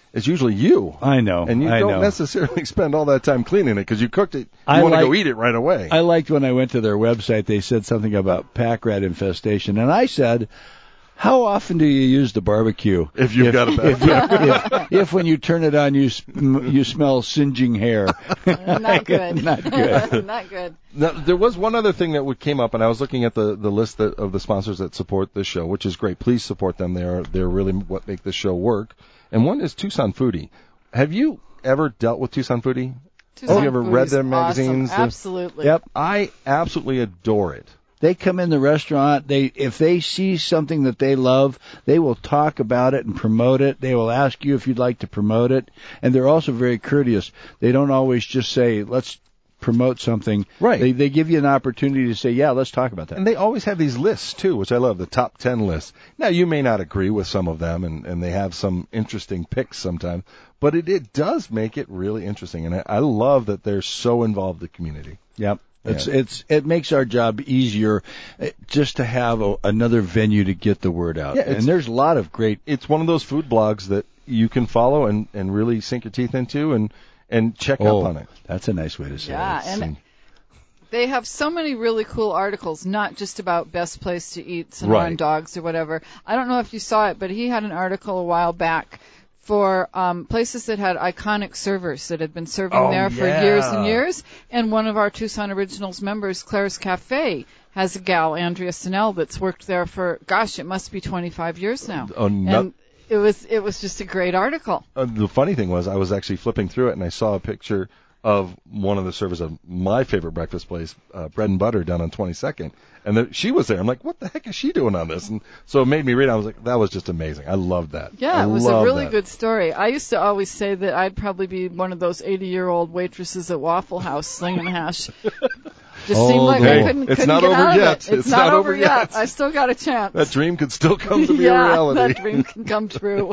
is usually you. I know. And you I don't know. necessarily spend all that time cleaning it because you cooked it. You I want to like- go eat it right away. I liked when I went to their website, they said something about pack rat infestation, and I said, how often do you use the barbecue? If you've got a bad if, if, if when you turn it on, you sm- you smell singeing hair. Not good. Not good. Not good. Now, there was one other thing that would came up, and I was looking at the, the list that, of the sponsors that support this show, which is great. Please support them. They're they're really what make this show work. And one is Tucson Foodie. Have you ever dealt with Tucson Foodie? Tucson Have you ever read Foodie's their magazines? Awesome. Absolutely. Yep. I absolutely adore it. They come in the restaurant. They, if they see something that they love, they will talk about it and promote it. They will ask you if you'd like to promote it, and they're also very courteous. They don't always just say, "Let's promote something." Right. They they give you an opportunity to say, "Yeah, let's talk about that." And they always have these lists, too, which I love, the top ten lists. Now, you may not agree with some of them, and, and they have some interesting picks sometimes, but it, it does make it really interesting, and I, I love that they're so involved in the community. Yep. It's Yeah. it's it makes our job easier uh, just to have a, another venue to get the word out. Yeah, it's- and there's a lot of great. It's one of those food blogs that you can follow and, and really sink your teeth into and, and check Oh, up on it. that's a nice way to say Yeah, it. and they have so many really cool articles, not just about best place to eat Sonoran Right. dogs or whatever. I don't know if you saw it, but he had an article a while back for um, places that had iconic servers that had been serving Oh, there for yeah. years and years. And one of our Tucson Originals members, Claire's Cafe, has a gal, Andrea Snell, that's worked there for, gosh, it must be twenty-five years now. Oh, no- and it was it was just a great article. Uh, the funny thing was I was actually flipping through it, and I saw a picture of one of the servers of my favorite breakfast place, uh, Bread and Butter, down on twenty-second. And the, she was there. I'm like, what the heck is she doing on this? And so it made me read. I was like, that was just amazing. I loved that. Yeah, I it was a loved really that. good story. I used to always say that I'd probably be one of those eighty-year-old waitresses at Waffle House slinging hash. Just Oh, seemed like hey, I couldn't, it's couldn't not get over out yet. of it. It's, It's not over over yet. yet. I still got a chance. That dream could still come to be yeah, a reality. that dream can come true.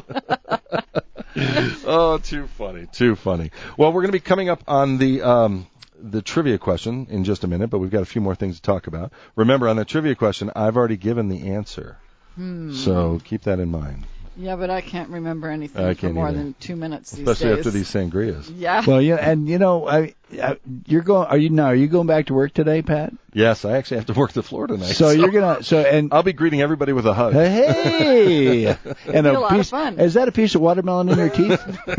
Oh, too funny, too funny. Well, we're going to be coming up on the um, the trivia question in just a minute, but we've got a few more things to talk about. Remember, on the trivia question, I've already given the answer, Hmm. so keep that in mind, Yeah, but I can't remember anything I for can't more either. than two minutes these especially days. after these sangrias. Yeah. Well, yeah, and you know, I, I you're going. Are you now? Are you going back to work today, Pat? Yes, I actually have to work the floor tonight. So you're gonna. So and I'll be greeting everybody with a hug. hey, and be a lot of piece. fun. Is that a piece of watermelon in your teeth?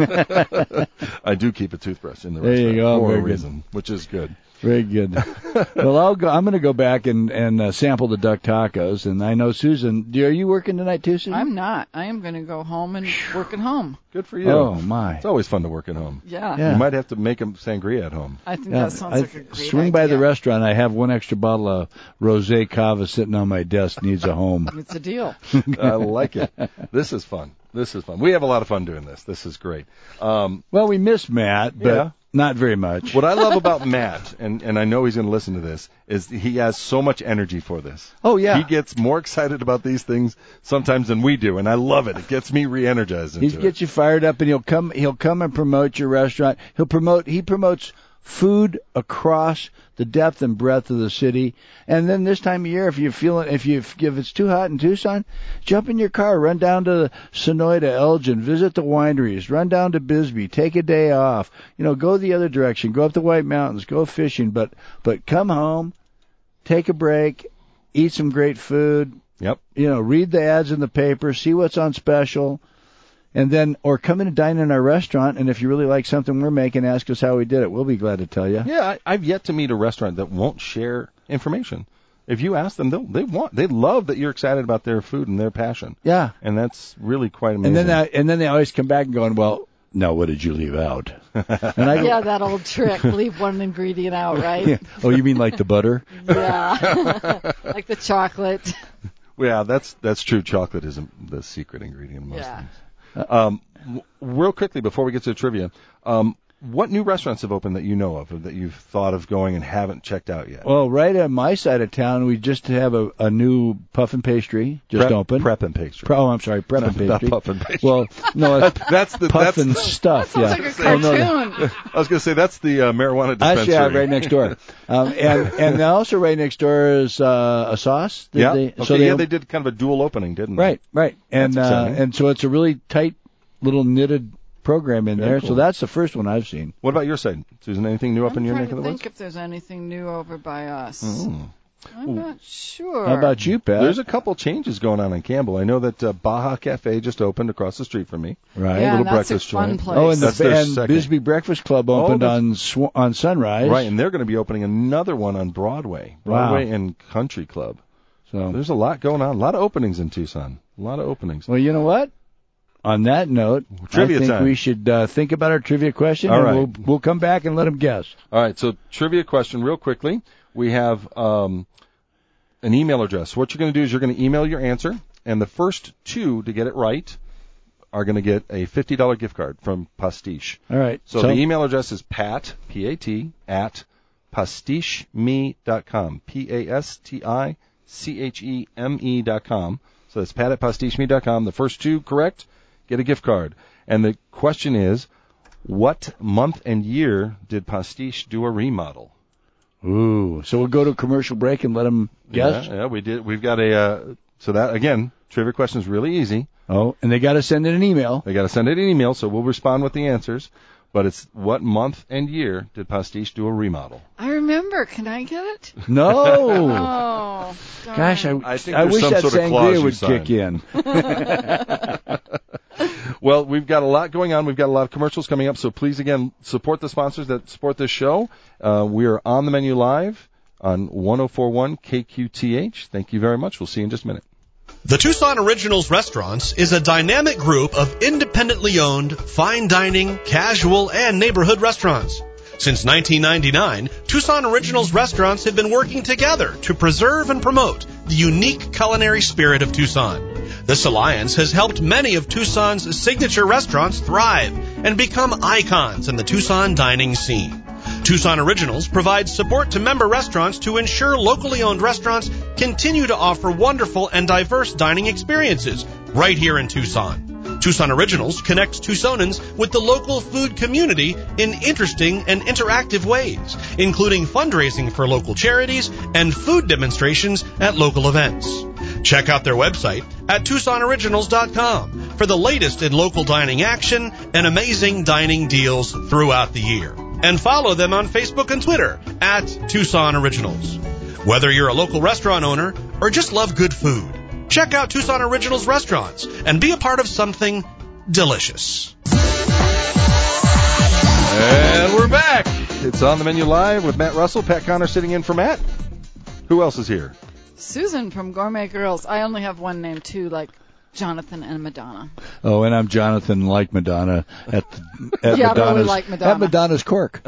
I do keep a toothbrush in the There you restaurant go, for a very good. reason, which is good. Very good. Well, I'll go. I'm going to go back and and uh, sample the duck tacos. And I know Susan. Do, are you working tonight too, Susan? I'm not. I am going to go home and work at home. Good for you. Oh my. It's always fun to work at home. Yeah. Yeah. You might have to make a sangria at home. I think Yeah, that sounds I like a great swing by the idea. restaurant. I have one extra bottle of rosé cava sitting on my desk. Needs a home. It's a deal. I like it. This is fun. This is fun. We have a lot of fun doing this. This is great. Um, Well, we miss Matt, but Yeah. not very much. what I love about Matt, and, and I know he's going to listen to this, is he has so much energy for this. Oh yeah. He gets more excited about these things sometimes than we do, and I love it. It gets me re-energized into He it. gets you fired up, and he'll come. He'll come and promote your restaurant. He'll promote. He promotes food across the depth and breadth of the city. And then this time of year, if you're feeling, if you if it's too hot in Tucson, jump in your car, run down to Sonoy to Elgin, visit the wineries, run down to Bisbee, take a day off. You know, go the other direction, go up the White Mountains, go fishing, but but come home, take a break, eat some great food. Yep. You know, read the ads in the paper, see what's on special. And then, or come in and dine in our restaurant, and if you really like something we're making, ask us how we did it. We'll be glad to tell you. Yeah, I, I've yet to meet a restaurant that won't share information. If you ask them, they'll, they want, they love that you're excited about their food and their passion. Yeah. And that's really quite amazing. And then, I, and then they always come back and going, well, now what did you leave out? And I go, Yeah, that old trick. Leave one ingredient out, right? yeah. Oh, you mean like the butter? Yeah. Like the chocolate. yeah, that's that's true. Chocolate is a, the secret ingredient in most Yeah. things. Um, w- real quickly before we get to the trivia, um, what new restaurants have opened that you know of, or that you've thought of going and haven't checked out yet? Well, right on my side of town, we just have a, a new puff and pastry just Prep, opened. Prep and pastry. Pro- oh, I'm sorry, prep and Not pastry. puff and pastry. Well, no, it's that's the puff that's and the, stuff. Sounds yeah. like a Oh, no, no. cartoon. I was going to say that's the uh, marijuana dispensary. Actually, yeah, right next door. Um, and and also right next door is uh, a sauce. that Yeah. They, okay, so yeah, they, they did kind of a dual opening, didn't they? Right, right. And That's uh, exciting. and so it's a really tight little knitted program in Very there. cool. So that's the first one I've seen. What about your side, Susan? Anything new up I'm in your trying neck of to the think woods? if there's anything new over by us. Mm. I'm not sure. How about you, Pat? There's a couple changes going on in Campbell. I know that uh, Baja Cafe just opened across the street from me. Right. Yeah, little that's breakfast a fun joint. place. Oh, and, That's the, their and second. Bisbee Breakfast Club opened that's- on Sw- on Sunrise. Right, and they're going to be opening another one on Broadway. Wow. Broadway and Country Club. So There's a lot going on. A lot of openings in Tucson. A lot of openings. well, you know what? On that note, Trivia I think time. we should uh, think about our trivia question, All and right. we'll we'll come back and let them guess. All right, so trivia question real quickly. We have um, an email address. What you're going to do is you're going to email your answer, and the first two to get it right are going to get a fifty dollars gift card from Pastiche. All right. So, the email address is pat, P A T, at pasticheme dot com, P A S T I C H E M E dot com. So that's pat at pasticheme dot com. The first two correct get a gift card. And the question is, what month and year did Pastiche do a remodel? Ooh. So we'll go to a commercial break and let them guess. Yeah, yeah, we did. We've got a, uh, so that, again, trivia question is really easy. Oh, and they got to send in an email. They got to send it an email, so we'll respond with the answers. But it's what month and year did Pastiche do a remodel? I remember. Can I get it? No. Oh, darn. Gosh, I, I think I there's wish some that sort of clause sangria you would signed. kick in. Well, we've got a lot going on. We've got a lot of commercials coming up, so please, again, support the sponsors that support this show. Uh, we are on the menu live on one oh four point one K Q T H. Thank you very much. We'll see you in just a minute. The Tucson Originals Restaurants is a dynamic group of independently owned, fine dining, casual, and neighborhood restaurants. Since nineteen ninety-nine, Tucson Originals Restaurants have been working together to preserve and promote the unique culinary spirit of Tucson. This alliance has helped many of Tucson's signature restaurants thrive and become icons in the Tucson dining scene. Tucson Originals provides support to member restaurants to ensure locally owned restaurants continue to offer wonderful and diverse dining experiences right here in Tucson. Tucson Originals connects Tucsonans with the local food community in interesting and interactive ways, including fundraising for local charities and food demonstrations at local events. Check out their website at tucson originals dot com for the latest in local dining action and amazing dining deals throughout the year. And follow them on Facebook and Twitter at Tucson Originals. Whether you're a local restaurant owner or just love good food, check out Tucson Originals restaurants and be a part of something delicious. And we're back. It's On the Menu Live with Matt Russell. Pat Connor sitting in for Matt. Who else is here? Susan from Gourmet Girls. I only have one name, too, like Jonathan and Madonna. Oh, and I'm Jonathan, like Madonna, at, at Yeah, Madonna's, really like Madonna. at Madonna's Cork.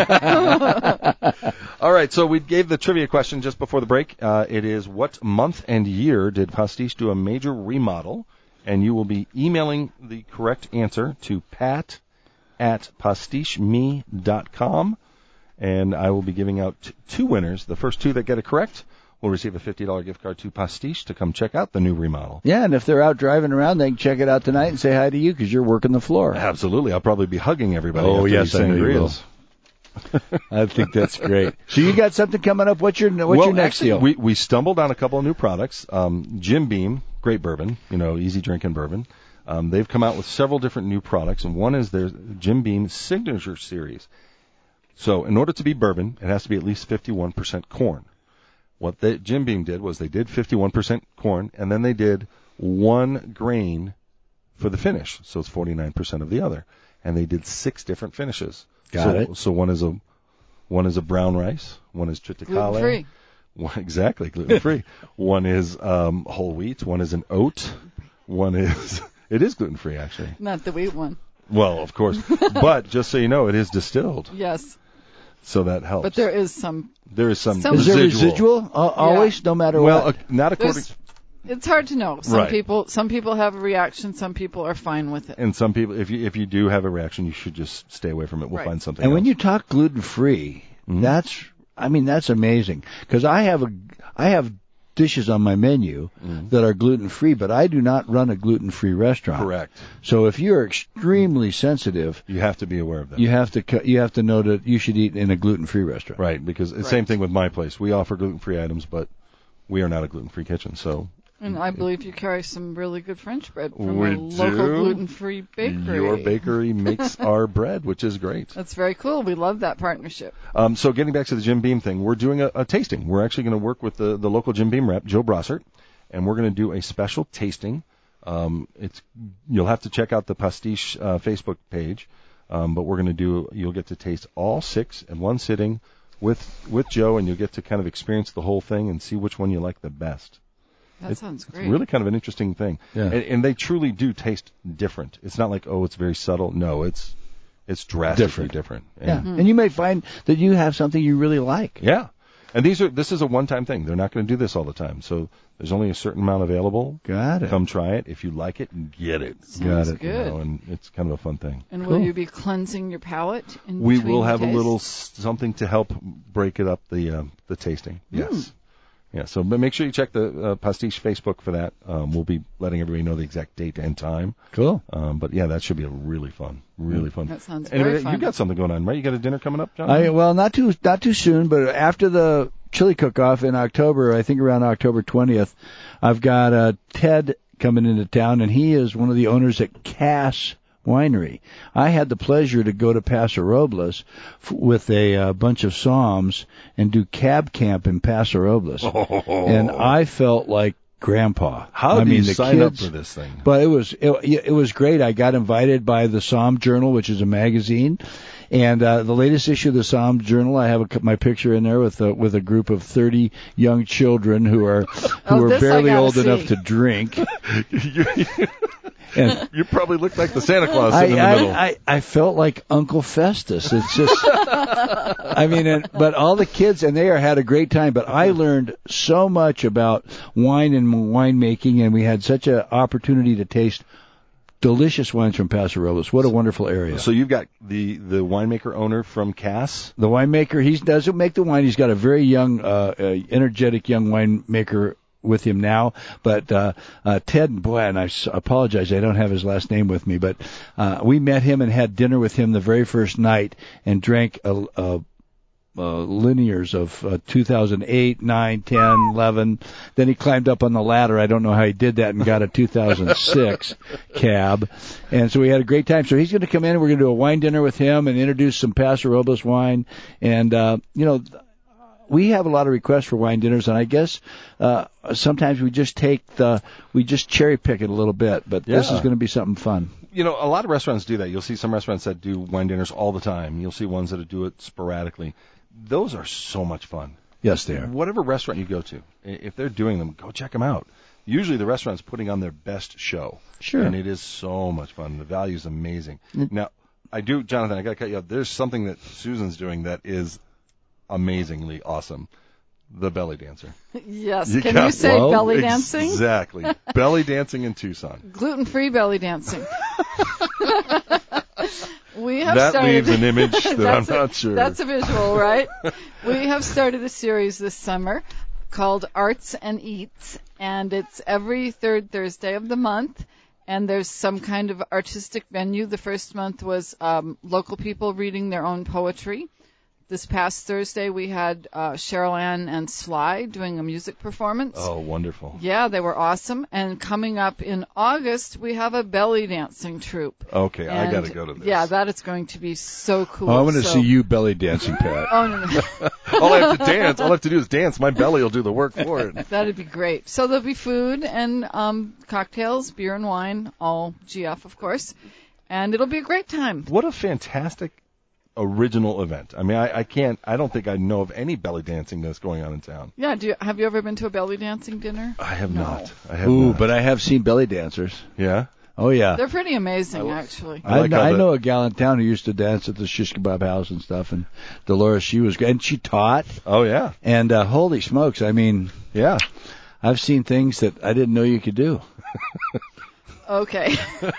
All right, so we gave the trivia question just before the break. Uh, it is, what month and year did Pastiche do a major remodel? And you will be emailing the correct answer to pat at pasticheme dot com. And I will be giving out t- two winners. The first two that get it correct will receive a fifty dollars gift card to Pastiche to come check out the new remodel. Yeah, and if they're out driving around, they can check it out tonight and say hi to you because you're working the floor. Absolutely. I'll probably be hugging everybody. Oh, after yes, these I know you will. sangrias. I think that's great. So you got something coming up? What's your what's well, your next actually, deal? We we stumbled on a couple of new products. Um, Jim Beam, great bourbon, you know, easy drinking bourbon. Um, they've come out with several different new products, and one is their Jim Beam Signature Series. So in order to be bourbon, it has to be at least fifty-one percent corn. What they, Jim Beam did was they did fifty-one percent corn, and then they did one grain for the finish. So it's forty-nine percent of the other. And they did six different finishes. Got so, it. So one is a one is a brown rice, one is triticale. Gluten-free. One, exactly, gluten-free. One is um, whole wheat, one is an oat, one is... It is gluten-free, actually. Not the wheat one. Well, of course. But just so you know, it is distilled. Yes. So that helps. But there is some... There is some, some Is residual. there residual? Uh, always, no matter Well, what? uh, not according... There's- It's hard to know. Some Right. people some people have a reaction, some people are fine with it. And some people, if you if you do have a reaction, you should just stay away from it. We'll Right. find something And else. when you talk gluten-free, Mhm. that's, I mean, that's amazing. Because I have a, I have dishes on my menu Mhm. that are gluten-free, but I do not run a gluten-free restaurant. Correct. So if you're extremely sensitive, You have to be aware of that. you have to, cu- you have to know that you should eat in a gluten-free restaurant. Right, because it's the same thing with my place. We offer gluten-free items, but we are not a gluten-free kitchen. So And I believe you carry some really good French bread from We a local do. gluten-free bakery. Your bakery makes our bread, which is great. That's very cool. We love that partnership. Um, so getting back to the Jim Beam thing, we're doing a, a tasting. We're actually going to work with the, the local Jim Beam rep, Joe Brossart, and we're going to do a special tasting. Um, it's you'll have to check out the Pastiche uh, Facebook page, um, but we're going to do. You'll get to taste all six in one sitting with with Joe, and you'll get to kind of experience the whole thing and see which one you like the best. That it, sounds great. It's really kind of an interesting thing, Yeah. and, and they truly do taste different. It's not like, oh, it's very subtle. No, it's it's drastically Different. different. Yeah. And you may find that you have something you really like. Yeah. And these are this is a one-time thing. They're not going to do this all the time. So there's only a certain amount available. Got it. Come try it. If you like it, get it. Sounds Got it. good. You know, and it's kind of a fun thing. And Cool. will you be cleansing your palate in We between will have a tastes? little s- something to help break it up the uh, the tasting. Yes. Yeah. So but make sure you check the uh, Pastiche Facebook for that. Um, we'll be letting everybody know the exact date and time. Cool. Um, but yeah, that should be a really fun, really fun. That sounds Anyway, very fun. You got something going on, right? You got a dinner coming up, John? I, well, not too not too soon, but after the chili cook-off in October, I think around October twentieth, I've got uh, Ted coming into town, and he is one of the owners at Cass Winery. I had the pleasure to go to Paso Robles f- with a uh, bunch of Psalms and do cab camp in Paso Robles, Oh. and I felt like Grandpa. How I do mean, you the sign kids, up for this thing? But it was it, it was great. I got invited by the Psalm Journal, which is a magazine, and uh, the latest issue of the Psalm Journal. I have a, my picture in there with a, with a group of thirty young children who are who Oh, are this I barely gotta old see. enough to drink. And You probably look like the Santa Claus I, sitting in the middle. I, I, I felt like Uncle Festus. It's just, I mean, and, but all the kids, and they are had a great time, but I learned so much about wine and winemaking, and we had such an opportunity to taste delicious wines from Paso Robles. What a wonderful area. So you've got the, the winemaker owner from Cass. The winemaker, he doesn't make the wine. He's got a very young, uh, uh, energetic young winemaker with him now, but uh, uh, Ted, boy, and I s- apologize, I don't have his last name with me, but uh, we met him and had dinner with him the very first night and drank a, a, uh, linears of uh, two thousand eight, nine, ten, eleven. Then he climbed up on the ladder. I don't know how he did that and got a two thousand six cab. And so we had a great time. So he's going to come in and we're going to do a wine dinner with him and introduce some Paso Robles wine. And, uh, you know, we have a lot of requests for wine dinners, and I guess uh, sometimes we just take the, we just cherry pick it a little bit, but this Yeah. is going to be something fun. You know, a lot of restaurants do that. You'll see some restaurants that do wine dinners all the time. You'll see ones that do it sporadically. Those are so much fun. Yes, they are. Whatever restaurant you go to, i- if they're doing them, go check them out. Usually the restaurant's putting on their best show. Sure. And it is so much fun. The value is amazing. Now, I do, Jonathan, I got to cut you off. There's something that Susan's doing that is amazingly awesome. The belly dancer. Yes. You Can got- you say well, belly dancing? Exactly. Belly dancing in Tucson. Gluten-free belly dancing. We have That started, leaves an image that I'm That's a- not sure. That's a visual, right? We have started a series this summer called Arts and Eats, and it's every third Thursday of the month. And there's some kind of artistic venue. The first month was um, local people reading their own poetry. This past Thursday, we had uh, Cheryl Ann and Sly doing a music performance. Oh, wonderful. Yeah, they were awesome. And coming up in August, we have a belly dancing troupe. Okay, I And, got to go to this. Yeah, that is going to be so cool. Oh, I want to So- see you belly dancing, Pat. Oh, no, no. All I have to dance, all I have to do is dance. My belly will do the work for it. That'd be great. So there'll be food and um, cocktails, beer and wine, all G F, of course. And it'll be a great time. What a fantastic original event. I mean, I, I can't, I don't think I know of any belly dancing that's going on in town. Yeah, do you, have you ever been to a belly dancing dinner? I have No. not. I have Ooh, not. but I have seen belly dancers. Yeah? Oh, yeah. They're pretty amazing, actually. I I, like kn- how I the- know a gal in town who used to dance at the shish kebab house and stuff, and Dolores, she was great. And she taught, Oh, yeah. and uh, holy smokes, I mean, Yeah. I've seen things that I didn't know you could do. Okay.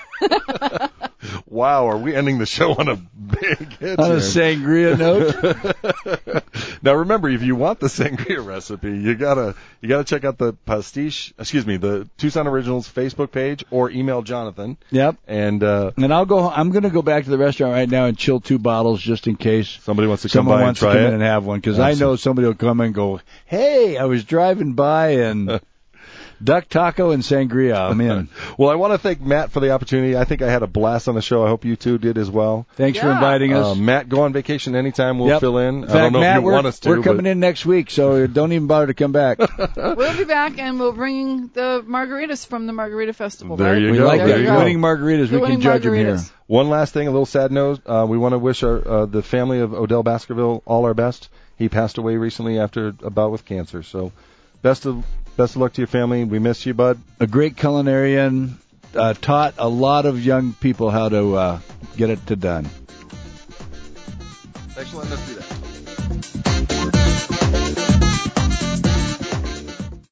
Wow, are we ending the show on a big hit On here? a sangria note. Now remember, if you want the sangria recipe, you gotta you gotta check out the Pastiche, excuse me, the Tucson Originals Facebook page or email Jonathan. Yep. And uh, And I'll go. I'm going to go back to the restaurant right now and chill two bottles just in case somebody wants to come someone by wants and to try come it. in and have one, because I know somebody will come and go, "Hey, I was driving by and Duck taco and sangria. I'm in. Well, I want to thank Matt for the opportunity. I think I had a blast on the show. I hope you two did as well. Thanks Yeah. for inviting us. Uh, Matt, go on vacation anytime. We'll Yep. fill in. In I fact, don't know Matt, if you we're, want us to. we're coming but in next week, so don't even bother to come back. We'll be back, and we'll bring the margaritas from the Margarita Festival. There right? you we go. like There that. you go. Winning margaritas, The we winning can judge them here. margaritas. One last thing, a little sad note. Uh, we want to wish our uh, the family of Odell Baskerville all our best. He passed away recently after a bout with cancer. So, best of best of luck to your family. We miss you, bud. A great culinarian, uh, taught a lot of young people how to uh, get it to done. Thanks for letting us do that.